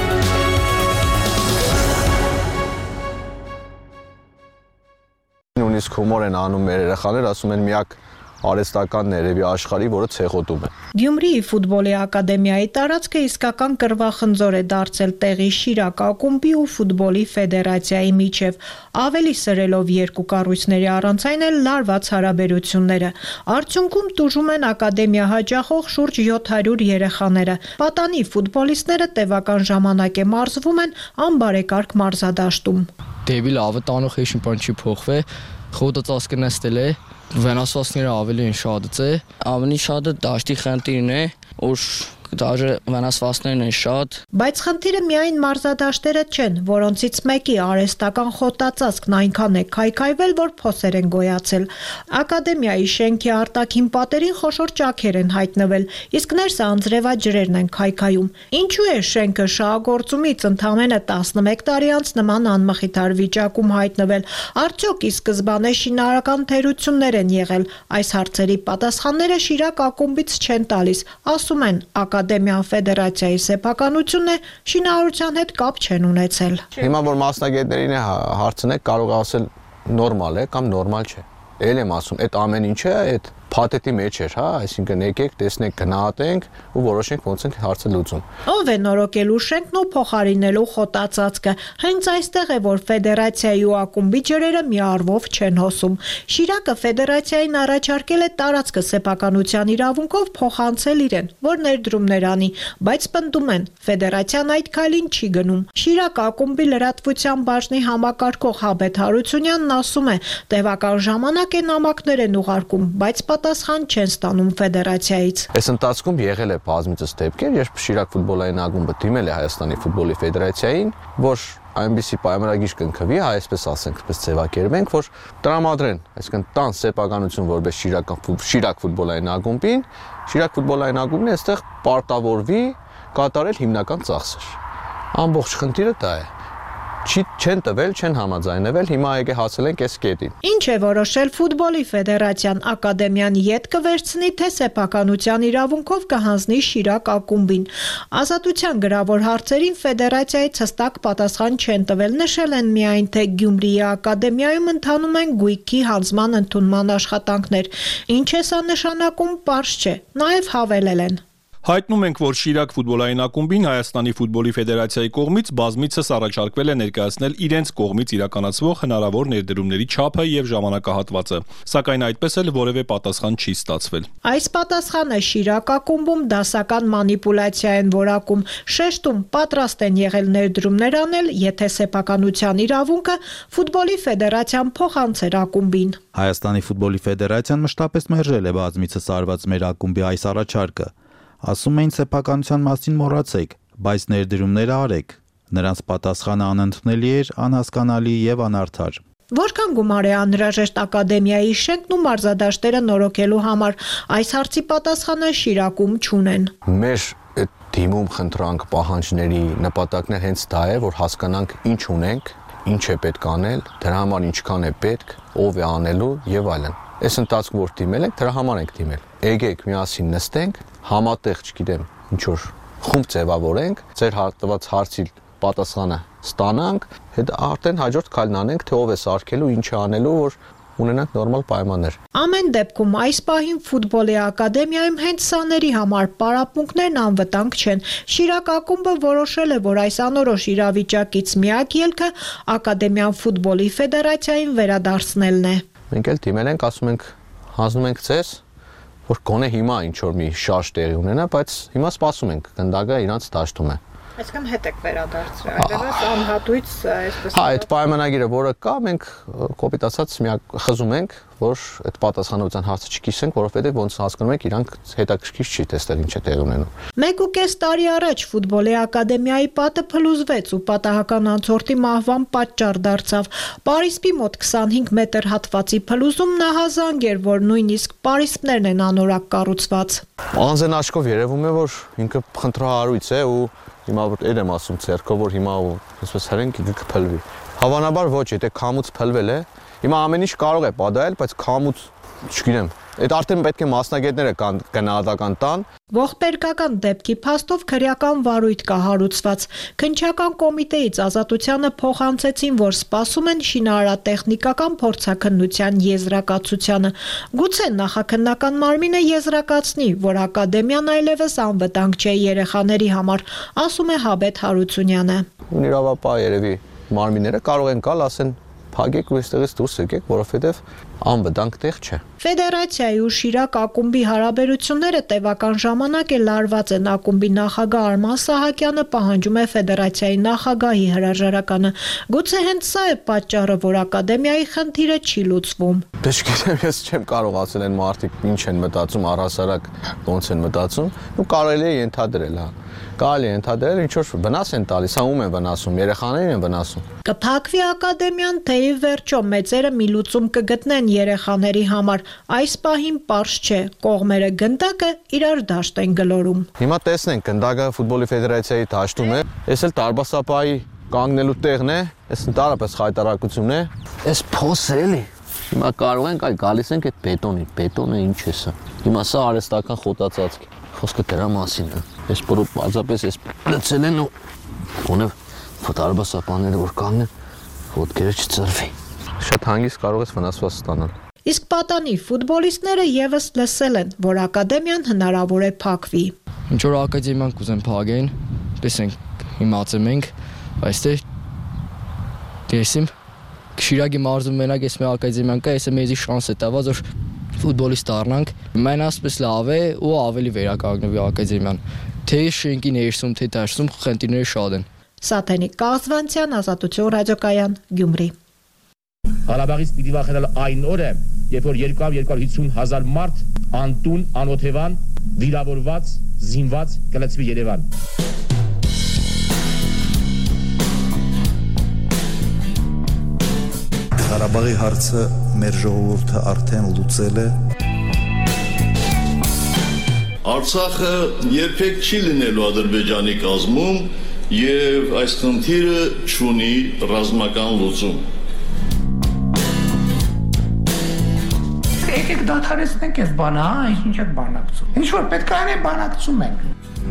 Նույնիսկ հումոր են անում մեր երեխաներ, ասում են միակ արհեստականն է երևի աշխարհի, որը ցեխոտում է։ Գյումրիի ֆուտբոլի ակադեմիայի տարածքը իսկական կռվախնձոր է դարձել տեղի Շիրակ ակումբի ու ֆուտբոլի ֆեդերացիայի միջև, ավելի սրելով երկու կառույցների առանց այն էլ լարված հարաբերությունները։ Արդյունքում տուժում են ակադեմիա հաճախող շուրջ յոթ հարյուր երեխաները։ Պատանի ֆուտբոլիստները տևական ժամանակ է մարզվում են անբարեկարգ մարզադաշտում։ Դեբիլ ավը տանող հեշ մի բան չի փոխվե, խոտը ծածկնեստել է, վենասվածները ավելի են շատը, ավելի շատը դաշտի խնդիրն է, որ Դաժե վնասվածքներն են շատ։ Բայց խնդիրը միայն մարզադաշտերը չեն, որոնցից մեկի արհեստական խոտածածկն այնքան է քայքայվել, որ փոսեր են գոյացել։ Ակադեմիայի շենքի արտաքին պատերին խոշոր ճաքեր են հայտնվել, իսկ ներսը անձրևաջրերն են քայքայում։ Ինչու է շենքը շահագործումից ընդամենը տասնմեկ տարի անց նման անմխիթար վիճակում հայտնվել։ Արդյոք ի սկզբանե շինարարական թերություններ են եղել։ Այս հարցերի պատասխանները Շիրակ ակումբից չեն տալիս, ասում են Ակադեմիան ֆեդերացիայի սեփականությունն է, շինարարության հետ կապ չեն ունեցել։ Հիմա որ մասնագետներին է հարցնեք, կարող ասել նորմալ է կամ նորմալ չէ։ Էլ եմ ասում, այդ ամեն ինչը այդ փաթեթի մեջ էր, հա, այսինքն եկեք, տեսնենք, գնահատենք ու որոշենք ոնց ենք հարցը լուծում։ Ով է նորոգելու շենքն ու փոխարինելու խոտածածկը։ Հենց այստեղ է, որ ֆեդերացիայի ու ակումբի ջրերը մի առվով չեն հոսում։ Շիրակը ֆեդերացիային առաջարկել է տարածքը սեփականության իրավունքով փոխանցել իրեն, որ ներդրումներ անի, բայց պնդում են, ֆեդերացիան այդ քայլին չի գնում։ Շիրակ ակումբի լրատվության բաժնի համակարգող Հաբեթ Հարությունյանն ասում է, տևական ժամանակ է նամակներ են ուղարկում, բայց պատասխան չեն ստանում ֆեդերացիայից։ Այս ընթացքում եղել է բազմիցս դեպքեր, երբ Շիրակ ֆուտբոլային ակումբը դիմել է Հայաստանի ֆուտբոլի ֆեդերացիային, որ այնպիսի պայմանագիր կնքվի, այսպես ասենք, այսպես ձևակերպենք, որ տրամադրեն, այսինքն տան սեփականություն որպես Շիրակ Շիրակ ֆուտբոլային ակումբին, Շիրակ ֆուտբոլային ակումբն այստեղ պարտավորվի կատարել հիմնական ծախսեր։ Ամբողջ խնդիրը դա է։ Չի չեն տվել, չեն համաձայնվել, հիմա եկե հասել ենք այս կետին։ Ինչ է որոշել ֆուտբոլի ֆեդերացիան, ակադեմիան ետ կվերցնի, թե սեփականության իրավունքով կհանձնի Շիրակ ակումբին։ Ազատության գրավոր հարցերին ֆեդերացիայից հստակ պատասխան չեն տվել, նշել են միայն, թե Գյումրիի ակադեմիայում ընթանում են գույքի հանձնման ընդունման աշխատանքներ։ Ինչ է սա նշանակում, պարզ չէ, նաև հավելել են։ Հայտնում ենք, որ Շիրակ ֆուտբոլային ակումբին Հայաստանի ֆուտբոլի ֆեդերացիայի կողմից բազմիցս առաջարկվել է ներկայացնել իրենց կողմից իրականացվող հնարավոր ներդրումների չափը եւ ժամանակահատվածը, սակայն այդպես էլ որևէ պատասխան չի ստացվել։ Այս պատասխանը Շիրակ ակումբում դասական մանիպուլյացիա են որակում, շեշտում պատրաստ են եղել ներդրումներ անել, եթե սեփականության իրավունքը ֆուտբոլի ֆեդերացիան փոխանցեր ակումբին։ Հայաստանի ֆուտբոլի ֆեդերացիան մշտապես մերժել է բազմիցս արված մեր ակումբի այս առաջարկը։ Ասում էին սեփականության մասին մոռացեք, բայց ներդրումները արեք։ Նրանց պատասխանը անընդունելի էր, անհասկանալի եւ անարդար։ Որքան գումար է անհրաժեշտ ակադեմիայի շենքն ու մարզադաշտերը նորոգելու համար, այս հարցի պատասխանը Շիրակում չունեն։ Մեր այդ դիմում խնդրանք պահանջների նպատակն հենց դա է, որ հասկանանք ինչ ունենք, ինչ է պետք անել, դրա համար ինչքան է պետք, ով է անելու եւ այլն։ Այս ընթացքում որ դիմել ենք, դրա համար ենք դիմել։ Եկեք միասին նստենք, համատեղ, չգիտեմ, ինչ որ խումբ ձևավորենք, ձեր հարթված հարցի պատասխանը ստանանք, հետո արդեն հաջորդ քայլն անենք, թե ով է սարքելու, ինչ է անելու, որ ունենանք նորմալ պայմաններ։ Ամեն դեպքում այս պահին ֆուտբոլի ակադեմիայում հենց սաների համար պարապմունքներն անվտանգ չեն։ Շիրակ ակումբը որոշել է, որ այս անորոշ իրավիճակից միակ ելքը ակադեմիան ֆուտբոլի ֆեդերացիային վերադարձնելն է։ Մենք էլ դիմել ենք, ասում ենք, հանձնում ենք ձեզ, որ գոնե հիմա ինչ որ մի շարժ տեղի ունենա, բայց հիմա սպասում ենք, գնդակը իրանց դաշտում է։ Այսինքն հետ եք վերադարձրել, այլևս անհատույց այսպես։ Հա, այդ պայմանագիրը, որը կա, մենք կոպիտ ասած միակ խզում ենք, որ այդ պատասխանատվության հարցը չկիսենք, որովհետև ոնց հասկանում եք, իրանք հետաքրքիր չի տեսնել ինչ է տեղի ունենում։ Մեկ ու կես տարի առաջ ֆուտբոլի ակադեմիայի պատը փլուզվեց ու պատահական անցորդի մահվան պատճառ դարձավ։ Պարիսպի մոտ քսանհինգ մետր հատվածի փլուզում նահազանգ էր, որ նույնիսկ պարիսպներն են անորակ կառուցված։ Անձեն աչքով երևում է, որ ինքը խնդրահարույց է ու հիմա որ էր եմ ասում ցերկով, որ հիմա այսպես հրենք կփլվի։ Հավանաբար ոչ, եթե քամուց փլվել է, հիմա ամեն ինչ կարող է պատահել, բայց քամուց, չգիտեմ, այդ արդեն պետք է մասնագետները գնահատական տան։ Ողբերգական դեպքի փաստով քրեական վարույթ կա հարուցված։ Քննչական կոմիտեից Ազատությանը փոխանցեցին, որ սպասում են շինարարատեխնիկական փորձաքննության եզրակացությանը։ Գուցե նախաքննական մարմինը եզրակացնի, որ ակադեմիան այլևս անվտանգ չէ երեխաների համար, ասում է Հաբետ Հարությունյանը։ Իրավապահ երևի մարմինները կարող են գալ, ասեն փակեք ու այստեղից դուրս եկեք, որովհետև անվտանգ տեղ չէ։ Ֆեդերացիայի ու Շիրակ ակումբի հարաբերությունները տևական ժամանակ է լարված են։ Ակումբի նախագահ Արման Սահակյանը պահանջում է ֆեդերացիայի նախագահի հրաժարականը։ Գուցե հենց սա է պատճառը, որ ակադեմիայի խնդիրը չի լուծվում։ Դե չգիտեմ, ես չեմ կարող ասել են մարդիկ ինչ են մտածում, առհասարակ ոնց են մտածում, ու կարելի է ենթադրել, հա։ Կարելի է ենթադրել, ինչ որ վնաս են տալիս, հա ում են վնասում, երեխաներին են վնասում։ Կփակվի ակադեմիան, թե ի վերջո մեծերը մի լուծում կգտնեն երեխաների համար, այս պահին պարզ չէ, կողմերը գնդակը իրար դաշտ են գլորում։ Հիմա տեսնենք, գնդակը ֆուտբոլի ֆեդերացիայի դաշտում է, այս էլ տարբասապայի կանգնելու տեղն է, այս ընդհանրապես խայտարակություն է, այս փոսը էլի։ Հիմա կարող ենք այ գալիս ենք այդ բետոնի, բետոնը ինչ է սա։ Հիմա սա արհեստական խոտածածկ է։ Խոսքը դրա մասին է։ Այս պրոպ բացապես էս լցել են ու գոնե ֆոտոալբասապանները որ կանգնեն, ոտքերը չծրվի։ Շատ հանգիստ կարող ես վնասված ստանալ։ Իսկ պատանի ֆուտբոլիստները եւս լսել են, որ ակադեմիան հնարավոր է փակվի։ Ինչ որ ակադեմիան կուզեն փակեն, տեսենք հիմացեմ ենք, այստեղ դեսիմ Շիրակի մարզում մենակ էս մեր ակադեմիան կա, էսը մեզի շանս է տված, որ ֆուտբոլիստ դառնանք։ Մեն ասպես լավ է ու ավելի վերականգնվի ակադեմիան։ Թե շենքի ներսում, թե դաշտում խնդիրները շատ են։ Սաթենիկ Կազվանցյան, Ազատություն ռադիոկայան, Գյումրի։ Ղարաբաղից պիտի վախենալ այն օրը, երբ որ երկու երկու հիսուն հազար մարդ անտուն, անօթևան, վիրավորված, զինված կլցվի Երևան։ Ղարաբաղի հարցը մեր ժողովուրդը արդեն լուծել է։ Արցախը երբեք չի լինելու Ադրբեջանի կազմում եւ այս խնդիրը չունի ռազմական լուծում։ Եկեք դադարեցնենք այս բանը, հա, ինչ եք բանակցում։ Ինչ որ պետք է անենք, բանակցում ենք։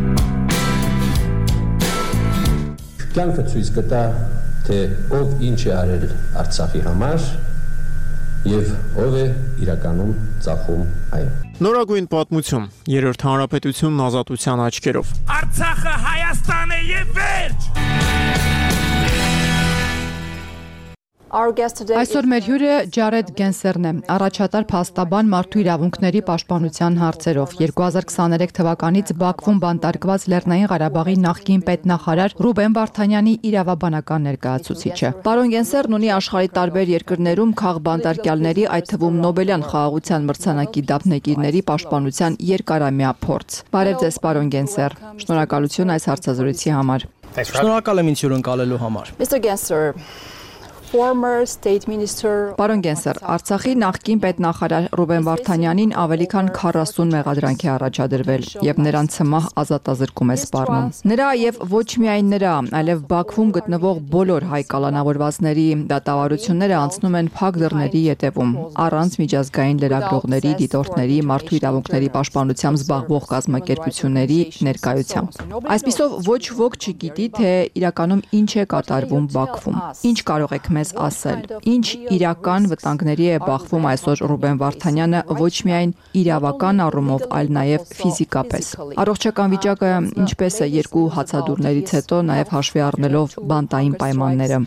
Կյանքը ցույց կտա, թե ով ինչ է արել Արցախի համար եւ ով է իրականում ծախում այն։ Նորագույն պատմություն, երրորդ հանրապետությունն ազատության աչքերով։ Արցախը Հայաստան է եւ վերջ։ Այսօր մեր հյուրը Ջարեդ Գենսերն է, առաջատար փաստաբան մարդու իրավունքների պաշտպանության հարցերով։ երկու հազար քսաներեք թվականից Բաքվում բանտարկված Լեռնային Ղարաբաղի նախկին պետնախարար Ռուբեն Վարդանյանի իրավաբանական ներկայացուցիչը։ Պարոն Գենսերն ունի աշխարհի տարբեր երկրներում քաղբանտարկյալների, այդ թվում Նոբելյան խաղաղության մրցանակի դափնեկիրների պաշտպանության երկարամյա փորձ։ Բարև ձեզ, պարոն Գենսեր։ Շնորհակալություն այս հարցազրույցի համար։ Շնորհակալ եմ ինձ հյուրընկալելու համար։ Mister Genser, former state minister Պարոն Գենսեր, Արցախի նախկին պետնախարար Ռուբեն Վարդանյանին ավելի քան քառասուն մեղադրանք է առաջադրվել եւ նրան ցմահ ազատազրկում է սպառնում։ Նրա եւ ոչ միայն նրա, այլև Բաքվում գտնվող բոլոր հայ կալանավորվածների դատավարությունները անցնում են փակ դռների ետևում, առանց միջազգային լրագրողների, դիտորդների, մարդու իրավունքների պաշտպանությամբ զբաղվող կազմակերպությունների ներկայությամբ։ Այսպիսով ոչ ոք չգիտի, թե իրականում ինչ է կատարվում Բաքվում։ Ինչ կարող եք մեզ ասել, ինչ իրական վտանգների է բախվում այսօր Ռուբեն Վարդանյանը ոչ միայն իրավական առումով, այլ նաև ֆիզիկապես։ Առողջական վիճակը ինչպես է երկու հացադուլներից հետո, նաև հաշվի առնելով բանտային պայմանները։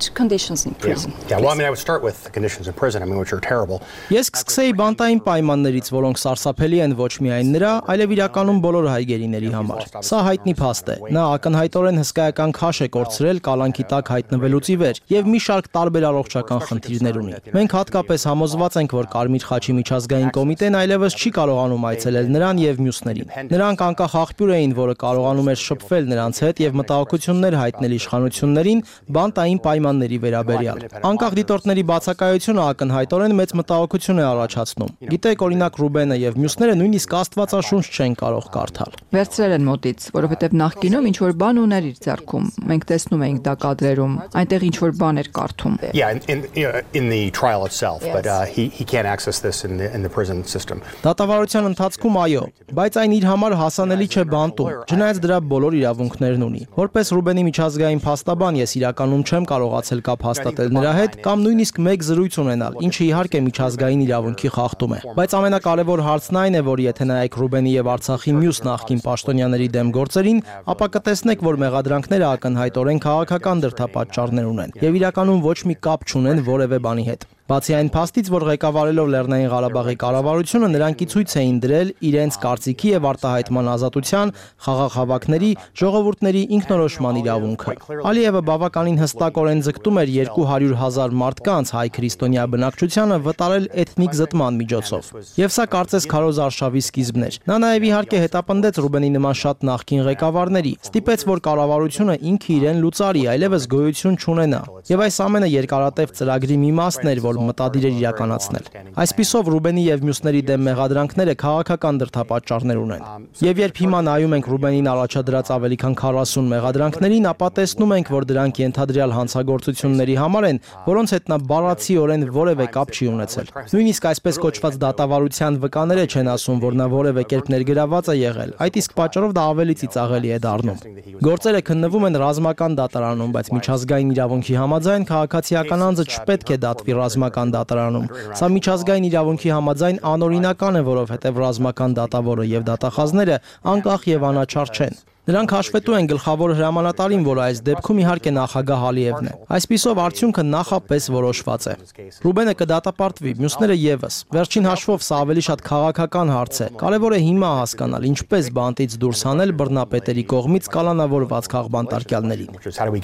Ես կսկսեի բանտային պայմաններից, որոնք սարսափելի են ոչ միայն նրա, այլև իրականում բոլոր հայ գերիների համար։ Սա հայտնի փաստ է։ Նա ակնհայտորեն հսկայական քաշ է կորցրել կալանքի տակ հայտնվելուց ի վեր եւ մի շարք տարբեր առողջական խնդիրներ ունի։ Մենք հատկապես համոզված ենք, որ Կարմիր խաչի միջազգային կոմիտեն այլևս չի կարողանում այցելել նրան եւ մյուսներին։ Նրանք անկախ աղբյուր էին, որը կարողանում էր շփվել նրանց հետ եւ մտահոգություններ հայտնել իշխանություններին բանտային պայմանների վերաբերյալ։ Անկախ դիտորդների բացակայությունը ակնհայտորեն մեծ մտահոգություն է առաջացնում։ Գիտեք, օրինակ Ռուբենը եւ մյուսները նույնիսկ Աստվածաշունչ չեն կարող կարդալ։ Վերցրել են մոտից, որովհետեւ նախկինում ինչ որ բան ուներ իր ձեռքում։ Մենք տեսնում էինք դա կադրերում։ Այնտեղ ինչ որ բան էր կարդում։ Yeah, in, in, you know, in the trial itself, yes. but uh, he he can't access this in the in the prison system. Դատավարության ընթացքում այո, բայց այն իր համար հասանելի չէ բանտում։ Չնայած դրա բոլոր իրավունքներն ունի։ Որպես Ռուբենի միջազգային փաստաբան ես իրականում չեմ կարողացել կապ հաստատել նրա հետ կամ նույնիսկ մեկ զրույց ունենալ, ինչը իհարկե միջազգային իրավունքի խախտում է։ Բայց ամենակարևոր հարցն այն է, որ եթե նայեք Ռուբենի եւ Արցախի մյուս նախկին պաշտոնյաների դեմ գործերին, ապա կտեսնեք, որ մեղադրանքները ակնհայտորեն քաղաքական դրդապատճառներ ունեն եւ իրականում ոչ մի կապ չունեն որևէ բանի հետ։ Բացի այն փաստից, որ ղեկավարելով Լեռնային Ղարաբաղի կառավարությունը նրանք ի ցույց էին դրել իրենց կարծիքի եւ արտահայտման ազատության, խաղաղ հավաքների, ժողովուրդների ինքնորոշման իրավունքը։ Ալիևը բավականին հստակորեն ձգտում էր երկու հարյուր հազար մարդկանց հայ քրիստոնյա բնակչությանը վտարել էթնիկ զտման միջոցով։ Եվ սա կարծես քարոզ արշավի սկիզբն էր։ Նա նաեւ իհարկե հետապնդեց Ռուբենի նման շատ նախկին ղեկավարների, ստիպեց, որ կառավարությունը ինքը իրեն լուծարի, այլևս գոյություն չունենա։ Եվ այս ամենը երկարատև ծրագրի մի մասն էր, որ մտադիր էր իրականացնել։ Այսպիսով Ռուբենի եւ մյուսների դեմ մեղադրանքները քաղաքական դրդապատճառներ ունեն։ Եվ երբ հիմա նայում ենք Ռուբենին առաջադրած ավելի քան քառասուն մեղադրանքներին, ապա տեսնում ենք, որ դրանք ենթադրյալ հանցագործությունների համար են, որոնց հետ նա բառացիորեն որևէ կապ չի ունեցել։ Նույնիսկ այսպես կոչված դատավարության վկաները չեն ասում, որ նա որևէ կերպ ներգրաված է եղել, այդ իսկ պատճառով դա ավելի ծիծաղելի է դառնում։ Գործերը քննվում են ռազմական դատարանում, բայց միջազգային իրավունքի համաձայն քաղաքացիական անձը չպետք է դատվի ռազմական դատարանում։ Սա միջազգային իրավունքի համաձայն անօրինական է, որովհետև ռազմական դատավորը եւ դատախազները անկախ եւ անաչառ չեն։ Նրանք հաշվետու են գլխավոր հրամանատարին, որը այս դեպքում իհարկե նախագահ Ալիևն է։ Այսպիսով արդյունքը նախապես որոշված է։ Ռուբենը կդատապարտվի, մյուսները եւս։ Վերջին հաշվով սա ավելի շատ քաղաքական հարց է։ Կարևոր է հիմա հասկանալ, ինչպես բանտից դուրս հանել բռնապետերի կողմից կալանավորված քաղբանտարկյալներին։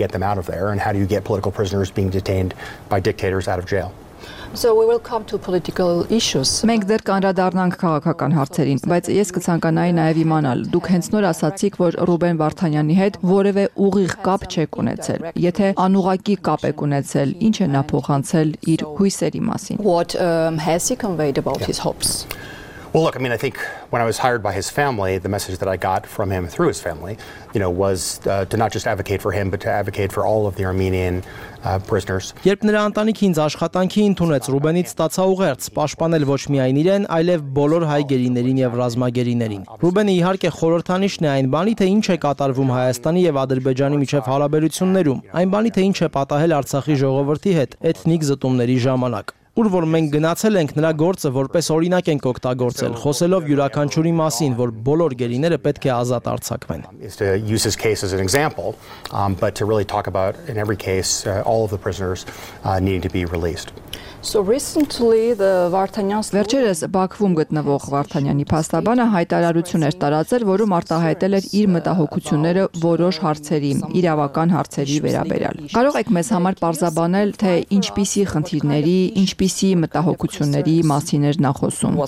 So we will come to political issues. Մենք դեռ կանդրադառնանք քաղաքական հարցերին, բայց ես կցանկանայի նաև իմանալ, դուք հենց նոր ասացիք, որ Ռուբեն Վարդանյանի հետ որևէ ուղիղ կապ չեք ունեցել։ Եթե անուղղակի կապ եք ունեցել, ինչ է նա փոխանցել իր հույսերի մասին։ What um, has he conveyed about his hopes? Well, look, I mean, I think when I was hired by his family, the message that I got from him through his family, you know, was uh, to not just advocate for him, but to advocate for all of the Armenian uh, prisoners. Երբ նրա ընտանիքը ինձ աշխատանքի ընդունեց, Ռուբենից ստացա ուղերձ պաշտպանել ոչ միայն իրեն, այլև բոլոր հայ գերիներին եւ ռազմագերիներին։ Ռուբենը իհարկե խորհրդանիշն է այն բանի, թե ինչ է կատարվում Հայաստանի եւ Ադրբեջանի միջև հարաբերություններում, այն բանի, թե ինչ է պատահել Արցախի ժողովրդի հետ էթնիկ զտումների ժամանակ։ Ուր որ մենք գնացել ենք, նրա գործը որպես օրինակ ենք օգտագործել, խոսելով յուրաքանչյուրի մասին, որ բոլոր գերիները պետք է ազատ արձակվեն։ Is to use his case as an example, um, but to really talk about in every case uh, all of the prisoners uh, needing to be released. So recently the Vartanyan's Վերջերս Բաքվում գտնվող Վարդանյանի փաստաբանը հայտարարություն էր տարածել, որում արտահայտել էր իր մտահոգությունները որոշ հարցերի, իրավական հարցերի վերաբերյալ։ Կարող եք մեզ համար պարզաբանել, թե ինչպիսի խնդիրների, ինչպիսի մտահոգությունների մասին էր նա խոսում։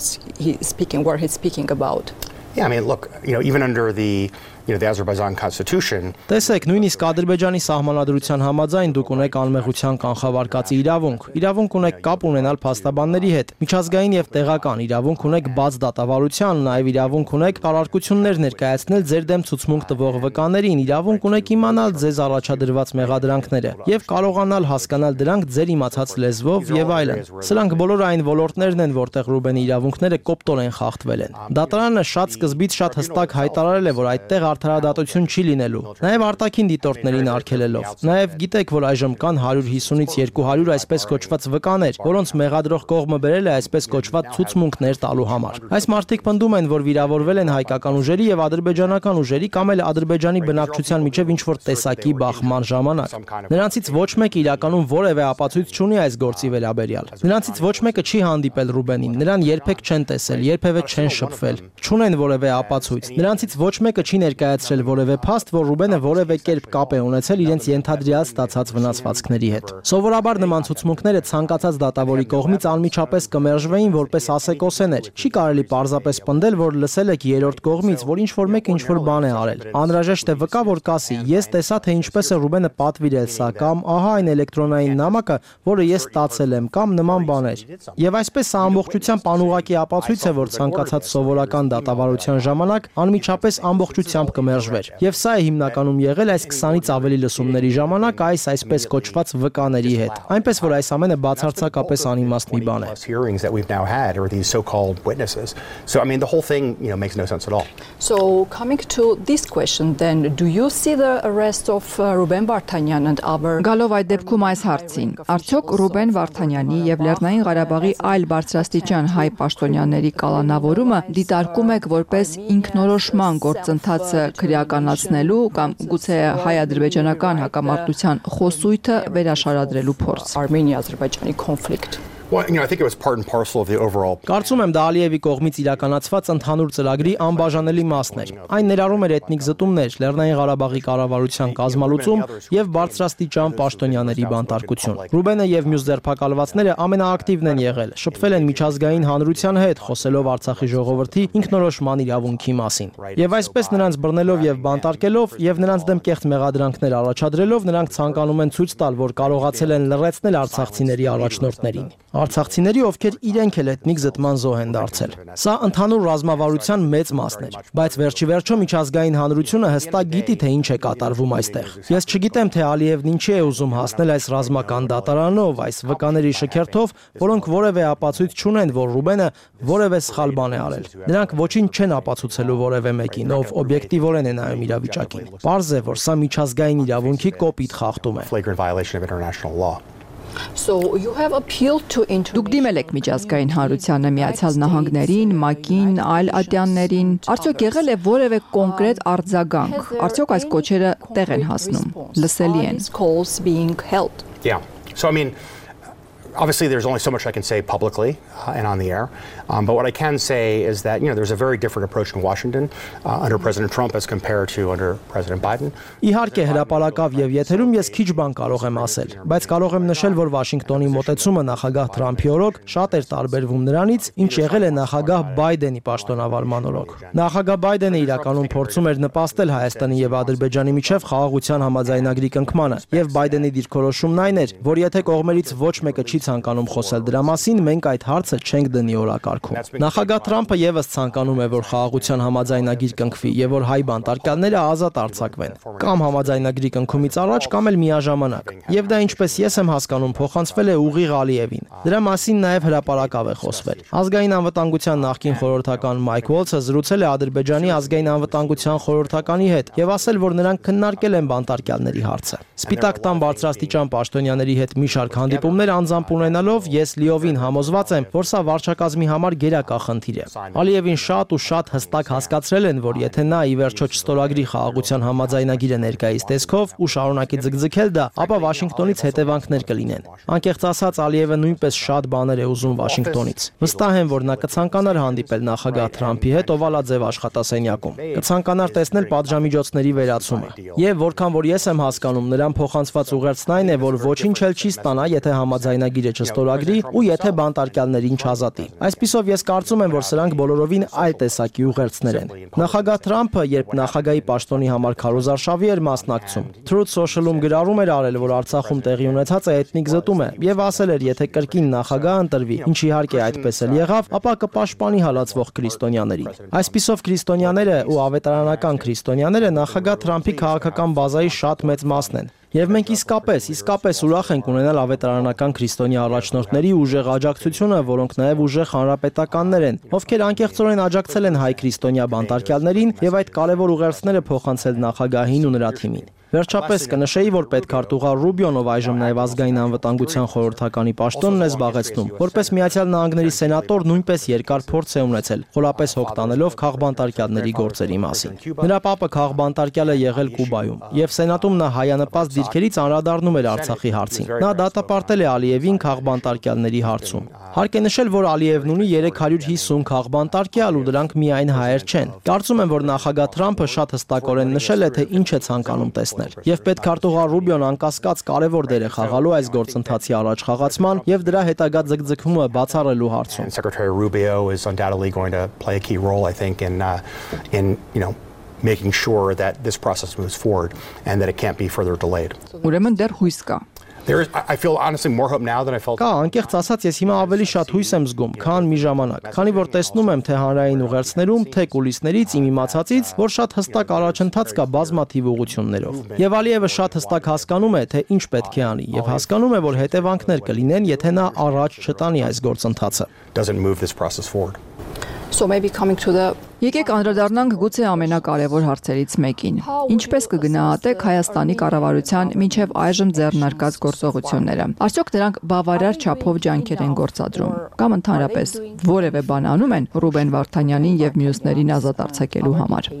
Yeah, I mean, look, you know, even under the you know, the Azerbaijan constitution. Տեսեք, նույնիսկ Ադրբեջանի սահմանադրության համաձայն դուք ունեք անմեղության կանխավարկածի իրավունք։ Իրավունք ունեք կապ ունենալ փաստաբանների հետ։ Միջազգային եւ տեղական իրավունք ունեք բաց դատավարության, նաեւ իրավունք ունեք կառարկություններ ներկայացնել ձեր դեմ ցուցմունք տվող վկաներին, իրավունք ունեք իմանալ ձեզ առաջադրված մեղադրանքները եւ կարողանալ հասկանալ դրանք ձեր իմացած լեզվով եւ այլն։ Սրանք բոլոր այն ոլորտներն են, որտեղ Ռուբենի իրավունքները կոպտորեն խախտվել են։ Դատարանը շատ սկզբից շատ հստակ հայտարարել է, որ այդտեղ արդարադատություն չի լինելու, նաև արտաքին դիտորդներին արգելելով։ Նաև գիտեք, որ այժմ կան հարյուր հիսունից երկու հարյուր այսպես կոչված վկաներ, որոնց մեղադրող կողմը բերել է այսպես կոչված ցուցմունքներ տալու համար։ Այս մարդիկ պնդում են, որ վիրավորվել են հայկական ուժերի եւ ադրբեջանական ուժերի կամ էլ Ադրբեջանի բնակչության միջև ինչ-որ տեսակի բախման ժամանակ։ Նրանցից ոչ մեկը իրականում որևէ ապացույց չունի այս գործի վերաբերյալ։ Նրանցից ոչ մեկը չի հանդիպել Ռուբենին, նրան երբեք չեն տեսել, երբևէ չեն շփվել, չունեն որևէ ապացույց։ Նրանցից ոչ մեկը չի ներկայացրել որևէ փաստ, որ Ռուբենը որևէ կերպ կապ է ունեցել իրենց ենթադրյալ ստացած վնասվածքների հետ։ Սովորաբար նման ցուցմունքները ցանկացած դատավորի կողմից անմիջապես կմերժվեին որպես ասեկոսեներ։ Չի կարելի պարզապես պնդել, որ լսել եք երրորդ կողմից, որ ինչ-որ մեկը ինչ-որ բան է արել։ Անհրաժեշտ է վկա, որ կասի. ես տեսա, թե ինչպես է Ռուբենը պատվիրել սա, կամ ահա այն էլեկտրոնային նամակը, որը ես ստացել եմ, կամ նման բաներ։ Եվ այսպես սա ամբողջությամբ անուղղակի ապացույց է, որ ցանկացած սովորական դատավարության ժամանակ անմիջապես ամբողջությամբ կմերժվեր։ Եվ սա է հիմնականում եղել այս քսանից ավելի լսումների ժամանակ այս այսպես կոչված վկաների հետ։ Այնպես որ այս ամենը բացարձակապես անիմաստ մի բան է։ So I mean the whole thing, you know, makes no sense at all. So coming to this question then, do you see the arrest of uh, Ruben Vartanyan and other Գալով այդ դեպքում այս հարցին, արդյոք Ռուբեն Վարդանյանի եւ Լեռնային Ղարաբաղի այլ բարձրաստիճան հայ պաշտոնյաների կալանավորումը դիտարկում եք որպես ինքնորոշման գործընթացը քրեականացնելու կամ գուցե հայ-ադրբեջանական հակամարտության խոսույթը վերաշարադրելու փորձ Armenia-Azerbaijan conflict? Well, you know, I think it was part and parcel of the overall. Կարծում եմ դա Ալիևի կողմից իրականացված ընդհանուր ծրագրի անբաժանելի մասն էր։ Այն ներառում էր էթնիկ զտումներ, Լեռնային Ղարաբաղի կառավարության կազմալուծում եւ բարձրաստիճան պաշտոնյաների բանտարկություն։ Ռուբենը եւ մյուս ձերբակալվածները ամենաակտիվն են եղել, շփվել են միջազգային հանրության հետ, խոսելով Արցախի ժողովրդի ինքնորոշման իրավունքի մասին։ Եվ այսպես նրանց բռնելով եւ բանտարկելով եւ նրանց դեմ կեղծ մեղադրանքներ առաջադրելով նրանք ցանկանում են ցույց տալ, որ կարողացել են լրացնել արցախցիների առաջնորդներին։ Արցախցիների, ովքեր իրենք էլ էթնիկ զտման զոհ են դարձել։ Սա ընդհանուր ռազմավարության մեծ մասն էր, բայց վերջի վերջո միջազգային հանրությունը հստակ գիտի, թե ինչ է կատարվում այստեղ։ Ես չգիտեմ, թե Ալիևն ինչի է ուզում հասնել այս ռազմական դատարանով, այս վկաների շքերթով, որոնք որևէ ապացույց չունեն, որ Ռուբենը որևէ սխալ բան է արել։ Նրանք ոչինչ չեն ապացուցելու որևէ մեկին, ով օբյեկտիվորեն է նայում իրավիճակին։ Պարզ է, որ սա միջազգային իրավունքի կոպիտ խախտում է։ So you have appealed to Դուք դիմել եք միջազգային հանրությանը, Միացյալ Նահանգներին, ՄԱԿ-ին, այլ ատյաններին։ Արդյոք եղել է որևէ կոնկրետ արձագանք։ Արդյոք այս կոչերը տեղ են հասնում, լսելի են։ Yeah. So I mean obviously there's only so much I can say publicly uh, and on the air, um, but what I can say is that, you know, there's a very different approach in Washington uh, under President Trump as compared to under President Biden. Իհարկե հրապարակավ եւ եթերում ես քիչ բան կարող եմ ասել, բայց կարող եմ նշել, որ Վաշինգտոնի մոտեցումը նախագահ Թրամփի օրոք շատ էր տարբերվում նրանից, ինչ եղել է նախագահ Բայդենի պաշտոնավարման օրոք։ Նախագահ Բայդենը իրականում փորձում էր նպաստել Հայաստանի եւ Ադրբեջանի միջև խաղաղության համաձայնագրի կնքմանը, եւ Բայդենի դիրքորոշումն այն էր, որ եթե կողմերից ոչ մեկը չի ցանկանում խոսել դրա մասին, մենք այդ հարցը չենք դնի օրակարգում։ Նախագահ Թրամփը եւս ցանկանում է, որ խաղաղության համաձայնագիր կնքվի եւ որ հայ բանտարկյալները ազատ արձակվեն, կամ համաձայնագրի կնքումից առաջ, կամ էլ միաժամանակ։ Եվ դա, ինչպես ես եմ հասկանում, փոխանցվել է ուղիղ Ալիևին։ Դրա մասին նաեւ հրապարակավ է խոսվել։ Ազգային անվտանգության նախկին խորհրդական Մայք Ուոլցը զրուցել է Ադրբեջանի ազգային անվտանգության խորհրդականի հետ եւ ասել, որ նրանք քննարկել են բանտարկյալների հարցը։ Սպիտակ տան բարձրաստիճան պաշտոնյաների հետ մի շարք հանդիպումներ անձամբ Թրամփ ունենալով ես լիովին համոզված եմ, որ սա վարչակազմի համար գերակա խնդիր է։ Ալիևին շատ ու շատ հստակ հասկացրել են, որ եթե նա ի վերջո չստորագրի խաղաղության համաձայնագիրը ներկայիս տեսքով ու շարունակի ձգձգել դա, ապա Վաշինգտոնից հետևանքներ կլինեն։ Անկեղծ ասած, Ալիևը նույնպես շատ բաներ է ուզում Վաշինգտոնից։ Վստահ եմ, որ նա կցանկանար հանդիպել նախագահ Թրամփի հետ Օվալաձև աշխատասենյակում։ Կցանկանար տեսնել պատժամիջոցների վերացումը։ Եվ որքան որ ես եմ հասկանում, նրան փոխանցված ուղերձն այն է, որ ոչինչ էլ չի ստանա, եթե համաձայնագիրը չստորագրի ու եթե բանտարկյալներին չազատի։ Այսպիսով ես կարծում եմ, որ սրանք բոլորովին այլ տեսակի ուղերձներ են։ Նախագահ Թրամփը, երբ նախագահի պաշտոնի համար քարոզարշավի էր մասնակցում, Truth Social-ում գրառում էր արել, որ Արցախում տեղի ունեցածը էթնիկ զտում է, եւ ասել էր, եթե կրկին նախագահ ընտրվի, ինչ իհարկե այդպես էլ եղավ, ապա կպաշտպանի հալածվող քրիստոնյաներին։ Այսպիսով քրիստոնյաները ու ավետարանական քրիստոնյաները նախագահ Թրամփի քաղաքական բազայի շատ մեծ մասն են։ Եվ մենք իսկապես, իսկապես ուրախ ենք ունենալ ավետարանական քրիստոնյա առաջնորդների ուժեղ աջակցությունը, որոնք նաև ուժեղ հանրապետականներ են, ովքեր անկեղծորեն աջակցել են հայ քրիստոնյա բանտարկյալներին եւ այդ կարևոր ուղերձները փոխանցել նախագահին ու նրա թիմին։ Վերջապես կնշեի, որ պետքարտուղար Ռուբիոն, ով այժմ նաև ազգային անվտանգության խորհրդականի պաշտոնն է զբաղեցնում, որպես Միացյալ Նահանգների սենատոր նույնպես երկար փորձ է ունեցել, խորապես հոգ տանելով քաղբանտարկյալների գործերի մասին։ Նրա պապը քաղբանտարկյալ է եղել Կուբայում, եւ սենատում նա հայանպաստ դիրքերից անդրադառնում էր Արցախի հարցին։ Նա դատապարտել է Ալիևին քաղբանտարկյալների հարցում։ Հարկ է նշել, որ Ալիևն ունի երեք հարյուր հիսուն քաղբանտարկյալ ու դրանք միայն հայեր չեն։ Կարծում եմ, որ նախագահ Թրամփը շատ հստակորեն նշել է, թե ինչ է ցանկանում տեսնել։ Եվ պետքարտուղար Ռուբիոն անկասկած կարևոր դեր է խաղալու այս գործընթացի առաջ խաղացման եւ դրա հետագա ձգձգումը բացառելու հարցում։ Secretary Rubio is undoubtedly going to play a key role, I think, in uh, in you know making sure that this process moves forward and that it can't be further delayed. Ուրեմն դեռ հույս կա։ There is, I feel honestly more hope now than I felt. Կա, անկեղծ ասած, ես հիմա ավելի շատ հույս եմ զգում, քան մի ժամանակ, քանի որ տեսնում եմ թե հանրային ուղերձներում, թե կուլիսներից, իմ իմացածից, որ շատ հստակ առաջընթաց կա բազմաթիվ ուղղություններով։ Եվ Ալիևը շատ հստակ հասկանում է, թե ինչ պետք է անի, եւ հասկանում է, որ հետևանքներ կլինեն, եթե նա առաջ չտանի այս գործընթացը։ Doesn't move this process forward. So maybe coming to the Եկեք անդրադառնանք գուցե ամենակարևոր հարցերից մեկին։ Ինչպես կգնահատեք Հայաստանի կառավարության մինչև այժմ ձեռնարկած գործողությունները։ Արդյոք դրանք բավարար չափով ջանքեր են գործադրում, կամ ընդհանրապես որևէ բան անում են Ռուբեն Վարդանյանին եւ մյուսներին ազատ արձակելու համար։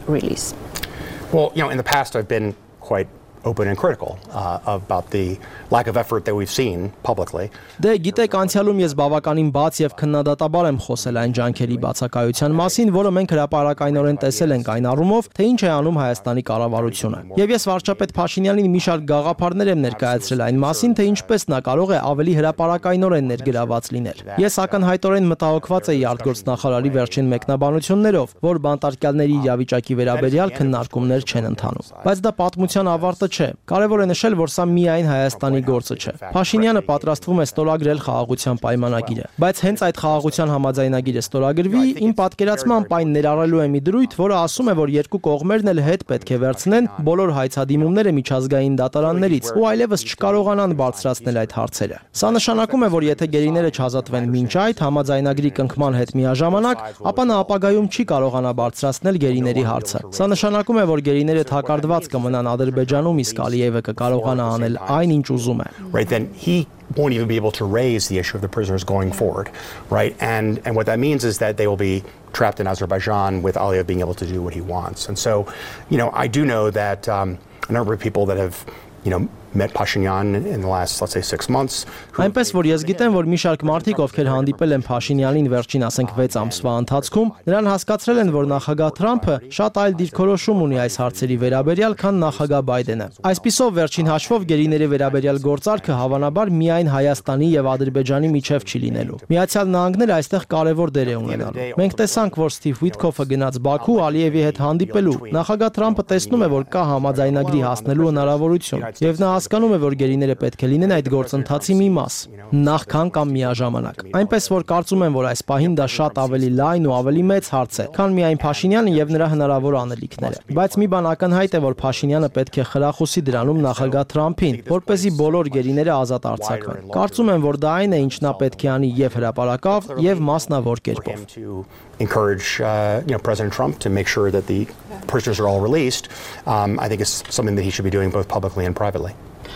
Well, you know, in the past I've been quite open and critical uh, about the lack of effort that we've seen publicly. Դե գիտեք, անցյալում ես բավականին բաց եւ քննադատաբար եմ խոսել այն ջանքերի բացակայության մասին, որը մենք հրապարակայնորեն տեսել ենք այն առումով, թե ինչ է անում Հայաստանի կառավարությունը։ Եվ ես վարչապետ Փաշինյանին մի շարք գաղափարներ եմ ներկայացրել այն մասին, թե ինչպես նա կարող է ավելի հրապարակայնորեն ներգրաված լինել։ Ես ակնհայտորեն մտահոգված էի արտգործնախարարի վերջին մեկնաբանություններով, որ բանտարկյալների իրավիճակի վերաբերյալ քննարկումներ չեն ընթանում։ Բայց դա պատմության ավարտը չէ։ Կարևոր է նշել, որ սա միայն Հայաստանի գործը չէ։ Փաշինյանը պատրաստվում է ստորագրել խաղաղության պայմանագիրը, բայց հենց այդ խաղաղության համաձայնագիրը ստորագրվի, իմ պատկերացմամբ այն ներառելու է մի դրույթ, որը ասում է, որ երկու կողմերն էլ հետ պետք է վերցնեն բոլոր հայցադիմումները միջազգային դատարաններից ու այլևս չկարողանան բարձրացնել այդ հարցերը։ Սա նշանակում է, որ եթե գերիները չազատվեն մինչ այդ համաձայնագրի կնքման հետ միաժամանակ, ապա նա ապագայում չի կարողանա բարձրացնել գերիների հարցը։ Սա նշանակում է, որ գերիները թակարդված կմնան Ադրբեջանում, իսկ Ալիևը կկարողանա անել այն, ինչ ուզում է։ Right, then he won't even be able to raise the issue of the prisoners going forward, right? And and what that means is that they will be trapped in Azerbaijan with Aliyev being able to do what he wants. And so, you know, I do know that um, a number of people that have, you know, met Pashinyan in the last, let's say, six months. Այնպես որ ես գիտեմ, որ մի շարք մարդիկ, ովքեր հանդիպել են Փաշինյանին վերջին, ասենք, վեց ամսվա ընթացքում, նրան հասկացրել են, որ նախագահ Թրամփը շատ այլ դիրքորոշում ունի այս հարցերի վերաբերյալ, քան նախագահ Բայդենը։ Այսպիսով, վերջին հաշվով գերիների վերաբերյալ գործարքը հավանաբար միայն Հայաստանի եւ Ադրբեջանի միջև չի լինելու։ Միացյալ Նահանգները այստեղ կարևոր դեր է ունենալու։ Մենք տեսանք, որ Սթիվ Ուիթքոֆը գնաց Բաքու Ալիևի հետ հանդիպելու։ Նախագահ Թրամփը տեսնում է, որ կա համաձայնագրի հասնելու հնարավորություն, եւ նա հասկանում է, որ գերիները պետք է լինեն այդ գործընթացի մի մաս, նախքան կամ միաժամանակ։ Այնպես որ կարծում եմ, որ այս պահին դա շատ ավելի լայն ու ավելի մեծ հարց է, քան միայն Փաշինյանը եւ նրա հնարավոր անելիքները։ Բայց մի բան ակնհայտ է, որ Փաշինյանը պետք է խրախուսի դրանում նախագահ Թրամփին, որպեսզի բոլոր գերիները ազատ արձակվեն։ Կարծում եմ, որ դա այն է, ինչ նա պետք է անի եւ հրապարակավ, եւ մասնավոր կերպով։ Encourage uh, you know, President Trump to make sure that the prisoners are all released. Um, I think it's something that he should be doing both publicly and privately.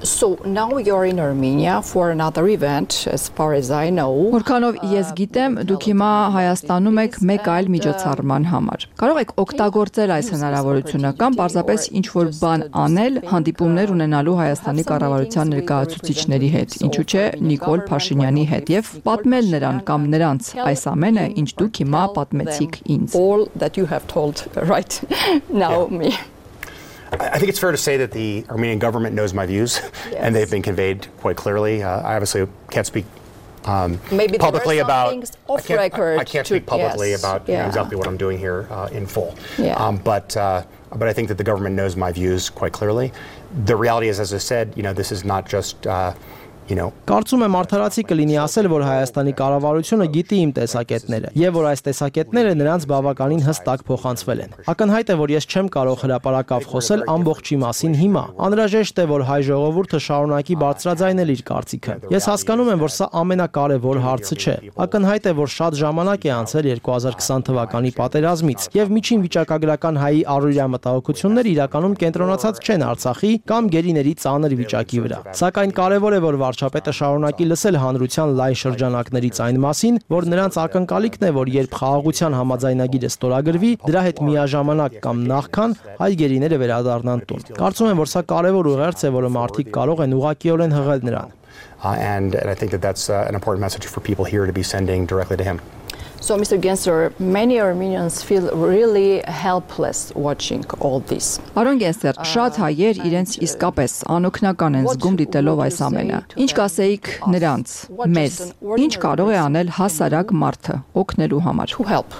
So now you're in Armenia for another event, as far as I know. Որքանով ես գիտեմ, դուք հիմա Հայաստանում եք մեկ այլ միջոցառման համար։ Կարող եք օգտագործել այս հնարավորությունը կամ պարզապես ինչ-որ բան անել, հանդիպումներ ունենալու Հայաստանի կառավարության ներկայացուցիչների հետ, ինչու՞ չէ Նիկոլ Փաշինյանի հետ եւ պատմել նրան կամ նրանց այս ամենը, ինչ դուք հիմա պատմեցիք ինձ։ All that you have told right now me. I think it's fair to say that the Armenian government knows my views, yes. and they've been conveyed quite clearly. Uh, I obviously can't speak um, Maybe publicly about. Off I can't, record I, I can't to, speak publicly yes, about yeah. you know, exactly what I'm doing here uh, in full. Yeah. Um, but uh, but I think that the government knows my views quite clearly. The reality is, as I said, you know, this is not just. Uh, You know. Կարծում եմ արդարացի կլինի ասել, որ Հայաստանի կառավարությունը գիտի իմ տեսակետները, եւ որ այս տեսակետները նրանց բավականին հստակ փոխանցվել են։ Ակնհայտ է, որ ես չեմ կարող հրապարակավ խոսել ամբողջի մասին հիմա։ Անհրաժեշտ է, որ հայ ժողովուրդը շարունակի բարձրաձայնել իր կարծիքը։ Ես հասկանում եմ, որ սա ամենակարևոր հարցը չէ։ Ակնհայտ է, որ շատ ժամանակ է անցել երկու հազար քսան թվականի պատերազմից, եւ միջին վիճակագրական հայի առօրյա մտահոգությունները իրականում կենտրոնացած չեն Արցախի կամ գերիների ծանր վիճակի վրա։ Սակայն կարևոր է, որ վարչապետը շարունակի լսել հանրության լայն շրջանակներից այն մասին, որ նրանց ակնկալիքն է, որ երբ խաղաղության համաձայնագիրը ստորագրվի, դրա հետ միաժամանակ կամ նախքան հայ գերիները վերադառնան տուն։ Կարծում եմ, որ սա կարևոր ուղերձ է, որը մարդիկ կարող են ուղղակիորեն հղել նրան։ Uh, and, and I think that that's uh, an important message for people here to be sending directly to him. So, Mister Gensler, many Armenians feel really helpless watching all this. Արոն Գենսեր, շատ հայեր իրենց իսկապես անօգնական են զգում դիտելով այս ամենը։ Ինչ կասեիք նրանց, մեզ, ինչ կարող է անել հասարակ մարդը օգնելու համար։ To help.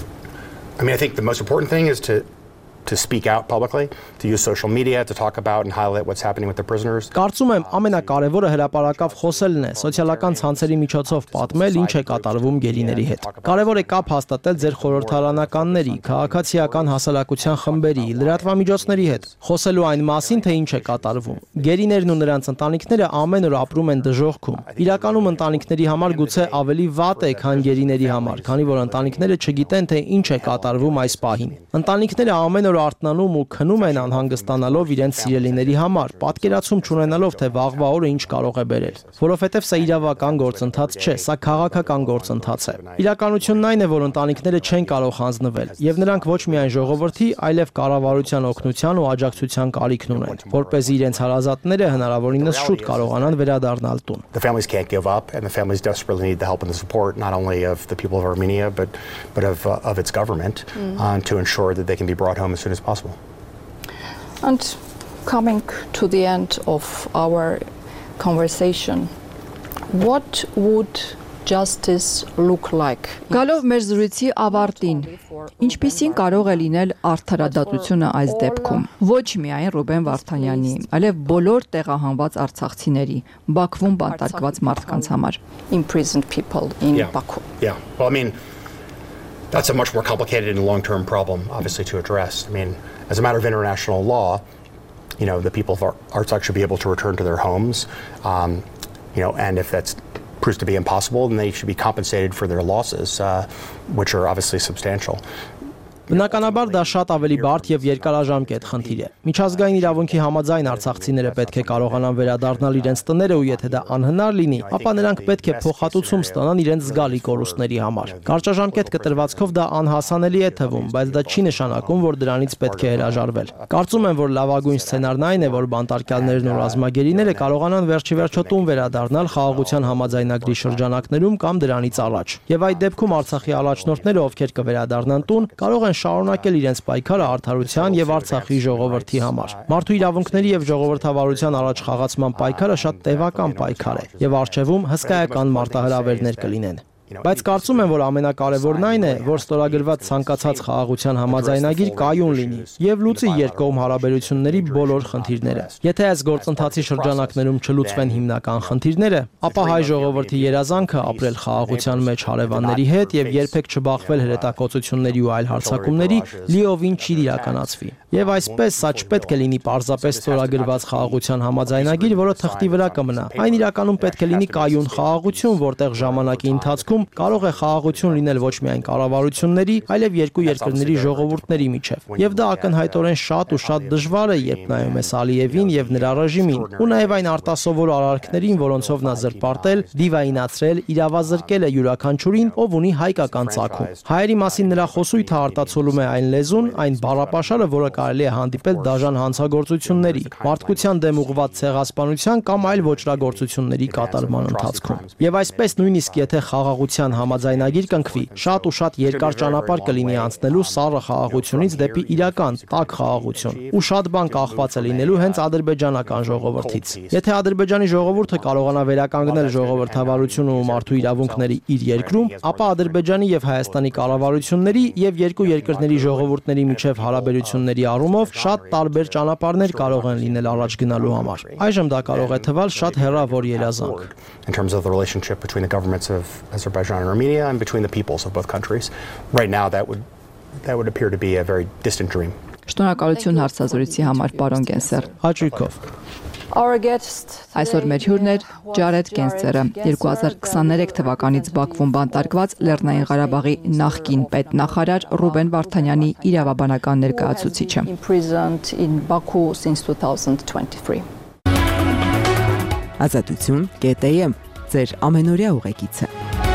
I mean, I think the most important thing is to to speak out publicly, to use social media to talk about and highlight what's happening with the prisoners. Կարծում եմ ամենակարևորը հրապարակավ խոսելն է, սոցիալական ցանցերի միջոցով պատմել ինչ է կատարվում գերիների հետ։ Կարևոր է կապ հաստատել ձեր խորհրդարանականների, քաղաքացիական հասարակության խմբերի, լրատվամիջոցների հետ, խոսելու այն մասին, թե ինչ է կատարվում։ Գերիներն ու նրանց ընտանիքները ամեն օր ապրում են դժոխքում։ Իրականում ընտանիքների համար գուցե ավելի վատ է, քան գերիների համար, քանի որ ընտանիքները չգիտեն, թե ինչ է կատարվում այս պահին։ Ընտանիքները ամեն օր արթնանում ու քնում են անհանգստանալով իրենց սիրելիների համար, պատկերացում չունենալով, թե վաղվա օրը ինչ կարող է բերել, որովհետև սա իրավական գործընթաց չէ, սա քաղաքական գործընթաց է։ Իրականությունն այն է, որ ընտանիքները չեն կարող հանձնվել, եւ նրանք ոչ միայն ժողովրդի, այլև կառավարության օգնության ու աջակցության կարիքն ունեն, որպեսզի իրենց հարազատները հնարավորինս շուտ կարողանան վերադառնալ տուն։ The families can't give up, and the families desperately need the help and the support not only of the people of Armenia but but of uh, of its government mm. uh, to ensure that they can be brought home as soon as possible. And coming to the end of our conversation, what would justice look like? Գալով մեր զրույցի ավարտին, ինչպիսին կարող է լինել արդարադատությունը այս դեպքում։ Ոչ միայն Ռուբեն Վարդանյանի, այլև բոլոր տեղահանված արցախցիների, Բաքվում բանտարկված մարդկանց համար։ Imprisoned people in yeah. Baku. Yeah. Well, I mean, that's a much more complicated and long-term problem, obviously, to address. I mean, as a matter of international law, you know, the people of Artsakh should be able to return to their homes, um, you know, and if that's proves to be impossible, then they should be compensated for their losses, uh, which are obviously substantial. Բնականաբար դա շատ ավելի բարդ եւ երկարաժամկետ խնդիր է։ Միջազգային իրավունքի համաձայն արցախցիները պետք է կարողանան վերադառնալ իրենց տները ու եթե դա անհնար լինի, ապա նրանք պետք է փոխհատուցում ստանան իրենց զգալի կորուստների համար։ Կարճաժամկետ կտրվածքով դա անհասանելի է թվում, բայց դա չի նշանակում, որ դրանից պետք է հրաժարվել։ Կարծում եմ, որ լավագույն սցենարն այն է, որ բանտարկյալներն ու ռազմագերիները կարողանան վերջի վերջո տուն վերադառնալ խաղաղության համաձայնագրի շրջանակներում կամ դրանից առաջ։ Եվ այդ դեպքում Արցախի առաջնորդները, ովքեր կվերադառնան տուն, կարող են շարունակել իրենց պայքարը արդարության եւ Արցախի ժողովրդի համար։ Մարդու իրավունքների եւ ժողովրդավարության առաջ խաղացման պայքարը շատ տևական պայքար է եւ արժևում հսկայական մարտահրավերներ կլինեն։ Բայց կարծում եմ, որ ամենակարևորն այն է, որ ստորագրված ցանկացած խաղաղության համաձայնագիր կայուն լինի եւ լուծի երկկողմ հարաբերությունների բոլոր խնդիրները։ Եթե այս գործընթացի շրջանակներում չլուծվեն հիմնական խնդիրները, ապա հայ ժողովրդի երազանքը ապրել խաղաղության մեջ հարևանների հետ եւ երբեք չբախվել հրետակոծությունների ու այլ հարձակումների լիովին չի իրականացվի։ Եվ այսպես սա չպետք է լինի պարզապես ստորագրված խաղաղության համաձայնագիր, որը թղթի վրա կմնա։ Այն իրականում պետք է լինի կայուն խաղաղություն, որտեղ ժամանակի ընթացքում ընթացքում կարող է խաղաղություն լինել ոչ միայն կառավարությունների, այլև երկու երկրների ժողովուրդների միջև։ Եվ դա ակնհայտորեն շատ ու շատ դժվար է, երբ նայում ես Ալիևին եւ նրա ռեժիմին, ու նաեւ այն արտասովոր արարքներին, որոնցով նա զրպարտել, դիվայնացրել, իրավազրկել է յուրաքանչյուրին, ով ունի հայկական ծագում։ Հայերի մասին նրա խոսույթը արտացոլում է այն լեզուն, այն բառապաշարը, որը կարելի է հանդիպել դաժան հանցագործությունների, մարդկության դեմ ուղղված ցեղասպանության կամ այլ ոճրագործությունների կատարման ընթացքում։ Եվ այսպես նույնիսկ եթե խաղաղության համաձայնագիր կնքվի, շատ ու շատ երկար ճանապարհ կլինի անցնելու սառը խաղաղությունից դեպի իրական տաք խաղաղություն, ու շատ բան կախված է լինելու հենց ադրբեջանական ժողովրդից։ Եթե Ադրբեջանի ժողովուրդը կարողանա վերականգնել ժողովրդավարությունը ու մարդու իրավունքների իր երկրում, ապա Ադրբեջանի եւ Հայաստանի կառավարությունների եւ երկու երկրների ժողովուրդների միջև հարաբերությունների առումով շատ տարբեր ճանապարհներ կարող են լինել առաջ գնալու համար։ Այժմ դա կարող է թվալ շատ հեռավոր երազանք։ In terms of the relationship between the governments of Azerbaijan and Armenia and between the peoples of both countries, right now that would that would appear to be a very distant dream. Շնորհակալություն հարցազրույցի համար, պարոն Գենսեր։ Հաճույքով։ Այսօր մեր հյուրն էր Ջարեդ Գենսերը, երկու հազար քսաներեք թվականից Բաքվում բանտարկված Լեռնային Ղարաբաղի նախկին պետնախարար Ռուբեն Վարդանյանի իրավաբանական ներկայացուցիչը։ Ազատություն կետ է եմ, ձեր ամենօրյա ուղեկիցը։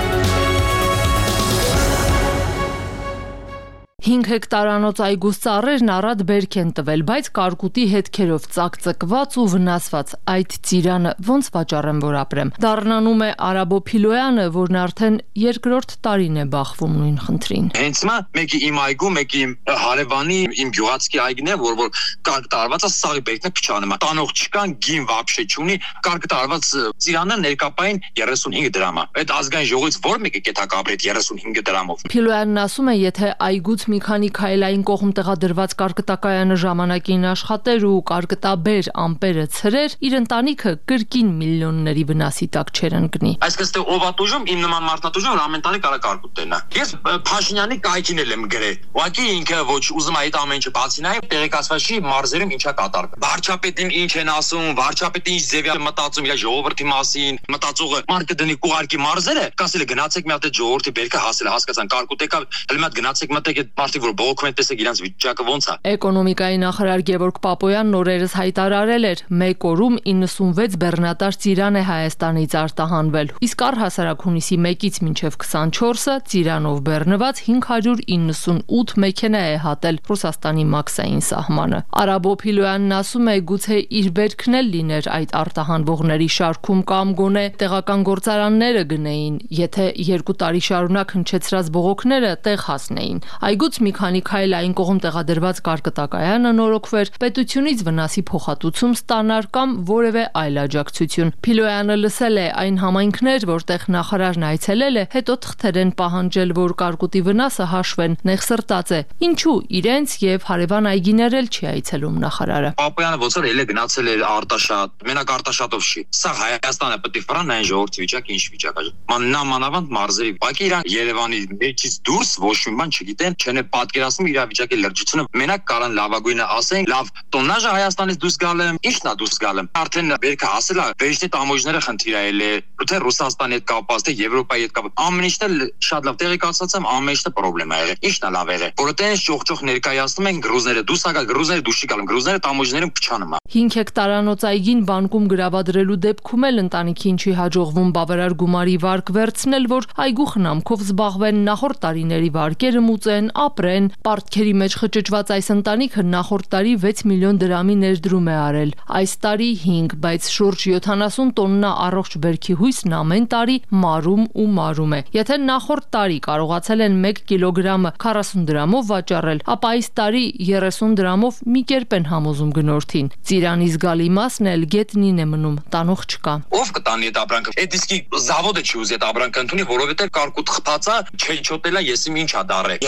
հինգ հեկտարանոց այգուս ծառերն առատ բերք են տվել, բայց կարկուտի հետքերով ծակծկված ու վնասված այդ ծիրանը ոնց վաճառեմ, որ ապրեմ։ Դառնանում է Արաբո Փիլոյանը, որն արդեն երկրորդ տարին է բախվում նույն խնդրին։ Հենց հիմա մեկի իմ այգու, մեկի իմ հարևանի, իմ գյուղացքի այգին է, որ որ կարգ տարված է, սաղի բերքն է փչանում է։ Տանող չկան, գին վաբշե չունի, կարգ տարված ծիրանը ներկապային երեսունհինգ դրամ է։ Այդ ազգային ժողովից ո՞ր մեկը կետակապրի այդ երեսունհինգ դրամով։ Փիլոյանն ասում է, եթե այգուց մի քանի քայլային կողմ տեղադրված կարկտակայանը ժամանակին աշխատեր ու կարկտաբեր ամպերը ցրեր, իր ընտանիքը կրկին միլիոնների վնասի տակ չէր ընկնի։ Այսինքն ստե օվատուժում իմ նման մարտնատուժում որ ամեն տարի կարա կարկուտ տենա։ Ես Փաշինյանի կայքին էլ եմ գրել։ Ուղղակի ինքը ոչ ուզում է այդ ամեն ինչը բացի նայ, տեղեկացվաշի մարզերում ինչա կատարվում։ Վարչապետին ինչ են ասում, վարչապետին ինչ ձևի մտածում իր ժողովրդի մասին, մտածողը մարկը դնի կուղարկի մարզերը, կասել է գնացեք մի հատ այդ ժողովրդի բերքը հասել է, հասկացան կարկուտ եկավ, հələ մի հատ գնացեք մտեք այդ մարդիկ որ բողոքում են տեսեք իրանց վիճակը ոնց է։ Էկոնոմիկայի նախարար Գևորգ Պապոյանն օրերս հայտարարել էր, մեկ օրում իննսունվեց բեռնատար ծիրան է Հայաստանից արտահանվել, իսկ առհասարակ հունիսի մեկից մինչև քսանչորսը ծիրանով բեռնված հինգ հարյուր իննսունութ մեքենա է հատել Ռուսաստանի մաքսային սահմանը։ Արաբո Փիլոյանն ասում է, գուցե իր բերքն էլ լիներ այդ արտահանվողների շարքում կամ գոնե տեղական գործարանները գնեին, եթե երկու տարի շարունակ հնչեցրած բողոքները տեղ հասնեին։ Այգուց մի քանի քայլ այն կողմ տեղադրված կարկտակայանը նորոգվեր, պետությունից վնասի փոխհատուցում ստանար կամ որևէ այլ աջակցություն։ Փիլոյանը լսել է այն համայնքներ, որտեղ նախարարն այցելել է, հետո թղթեր են պահանջել, որ կարկուտի վնասը հաշվեն, նեղսրտած է։ Ինչու իրենց եւ հարևան այգիներ էլ չի այցելում նախարարը։ Պապոյանը ոնց որ ելե գնացել էր Արտաշատ, մենակ Արտաշատով չի։ Սա Հայաստանը պետք է ֆրան այն ժողովրդի վիճակը ինչ վիճակ է։ Մաննամանավանդ մարզերի։ Բակի իրան Երևանի մեջից դուրս ոչ մի բան չգիտեն, չեն պատկերացնում իրավիճակի լրջությունը։ Մենակ կարան լավագույնը ասեն, լավ, տոննաժը Հայաստանից դուրս գալ եմ, ի՞նչն է դուրս գալ եմ։ Արդեն բերքը ասել է, վերջնի տամոջները խնդիրայել է, թե Ռուսաստանի հետ կապված, թե Եվրոպայի հետ կապված։ Ամեն ինչն էլ շատ լավ տեղեկացած եմ, ամեն ինչը խնդրեմ ա եղել։ Ի՞նչն է լավ եղել։ Որովհետեւ ճոխճոխ ներկայացնում են գրուզները դուրս ա գալ, գրուզները դուրս չի գալու, գրուզները տամոջներում փչանում է։ հինգ հեկտարանոց այգին բանկում գրավադրելու դեպքում էլ ընտանիքին չի հաջողվում բավարար գումարի վարկ վերցնել, որ այգու խնամքով զբաղվեն, նախորդ տարիների վարկերը մուծեն, ապրեն։ Պարտքերի մեջ խճճված այս ընտանիքը նախորդ տարի վեց միլիոն դրամի ներդրում է արել, այս տարի հինգ, բայց շուրջ յոթանասուն տոննա առողջ բերքի հույսն ամեն տարի մարում ու մարում է։ Եթե նախորդ տարի կարողացել են մեկ կիլոգրամը քառասուն դրամով վաճառել, ապա այս տարի երեսուն դրամով մի կերպ են համոզում գնորդին։ Ծիրանի զգալի մասն էլ գետնին է մնում, տանող չկա։ Ով կտանի այդ ապրանքը։ Այդ իսկի զավոդը չի ուզի այդ ապրանքը ընդունի, որովհետև կարկուտ խփածա չեչոտելա եսիմ ինչա դարե։ երեսունից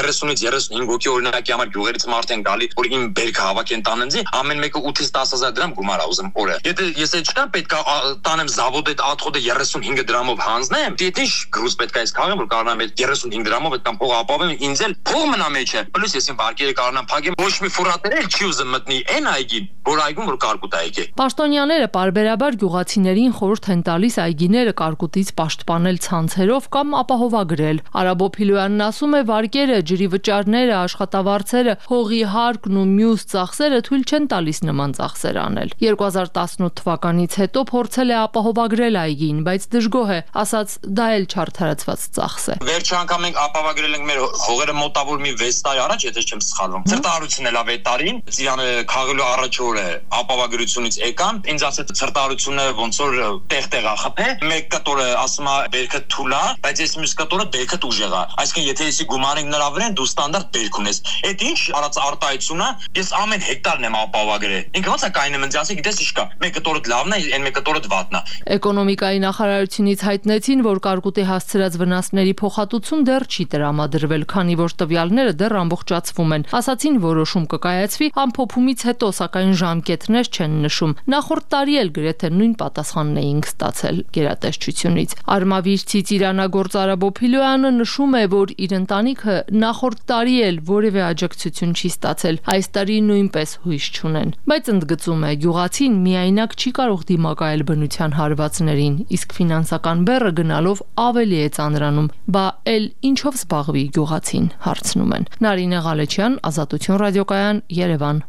երեսունհինգ հոգի օրինակի համար գյուղերից մարդ են գալի, որ իմ բերքը հավաքեն տանենձի, ամեն մեկը ութից դաս հազար դրամ գումար ա ուզում օրը։ Եթե ես այդ չկա պետք է տանեմ զավոդ այդ աթխոդը երեսունհինգ դրամով հանձնեմ, դե ինչ գրուզ պետք է ես քաղեմ, որ կարողանամ այդ երեսունհինգ դրամով այդ կամ փողը ապավեմ, ինձ էլ փող մնա մեջը։ Պլյուս ես իմ բարկերը կարողանամ փակեմ, ոչ մի ֆուրատեր էլ չի ուզում մտնի այն այգին, որ այգում որ կարկուտ այգի։ Պաշտոնյաները պարբերաբար գյուղացիներին խորհուրդ են տալիս այգիները կարկուտից պաշտպանել ցանցերով կամ ապահովագրել։ Արաբո Փիլոյանն ասում է, վարկերը, ջրի վճարները, աշխատավարձերը, հողի հարկն ու մյուս ծախսերը թույլ չեն տալիս նման ծախսեր անել։ երկու հազար տասնութ թվականից հետո փորձել է ապահովագրել այգին, բայց դժգոհ է, ասաց դա էլ չարդարացված ծախս է։ Վերջի անգամ մենք ապահովագրել ենք մեր հողերը մոտավոր մի վեց տարի առաջ, եթե չեմ սխալվում։ Ցրտարությունն էլ ավե տարին, Ծիրանը քաղելու առաջ օրը ապահովագրությունից եկան, ինձ ասաց ցրտարությունը ոնց որ տեղ-տեղ ա խփե, մեկ կտորը ասում է բերքը թուլ է, բայց այս մյուս կտորը բերքը ուժեղ է։ Այսինքն եթե եսի գումարենք նրա վրան, դու ստանդարտ բերք ունես։ Այդ ինչ արած արտահայտությունն է, ես ամեն հեկտարն եմ ապահովագրել։ Ինքը ոնց է կայնը մնացի, գիտես ինչ կա։ Մեկ կտորը լավն է, այն մեկ կտորը վատն է։ Էկոնոմիկայի նախարարությունից հայտնեցին, որ կարկուտի հասցրած վնասների փոխհատուցում դեռ չի տրամադրվել, քանի որ տվյալները դեռ ամբողջացվում են։ Ասացին, որոշում կկայացվի ամփոփումից հետո, սակայն ժամկետներ չեն նշում։ Նախորդ տարի էլ գրեթե նույն պատասխանն էինք ստացել գերատեսչությունից։ Արմավիրցի ծիրանագործ Արաբո Փիլոյանը նշում է, որ իր ընտանիքը նախորդ տարի էլ որևէ աջակցություն չի ստացել, այս տարի նույնպես հույս չունեն։ Բայց ընդգծում է, գյուղացին միայնակ չի կարող դիմակայել բնության հարվածներին, իսկ ֆինանսական բեռը գնալով ավելի է ծանրանում։ Բա էլ ինչով զբաղվի գյուղացին, հարցնում են։ Նարինե Ղալեչյան, Ազատություն ռադիոկայան, Երևան։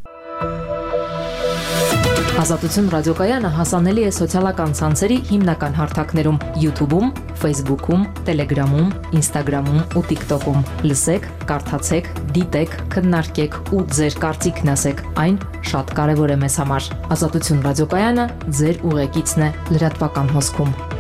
Ազատություն ռադիոկայանը հասանելի է սոցիալական ցանցերի հիմնական հարթակներում՝ YouTube-ում, Facebook-ում, Telegram-ում, Instagram-ում ու TikTok-ում։ Լսեք, կարդացեք, դիտեք, քննարկեք ու ձեր կարծիքն ասեք։ Այն շատ կարևոր է մեզ համար։ Ազատություն ռադիոկայանը ձեր ուղեկիցն է լրատվական հոսքում։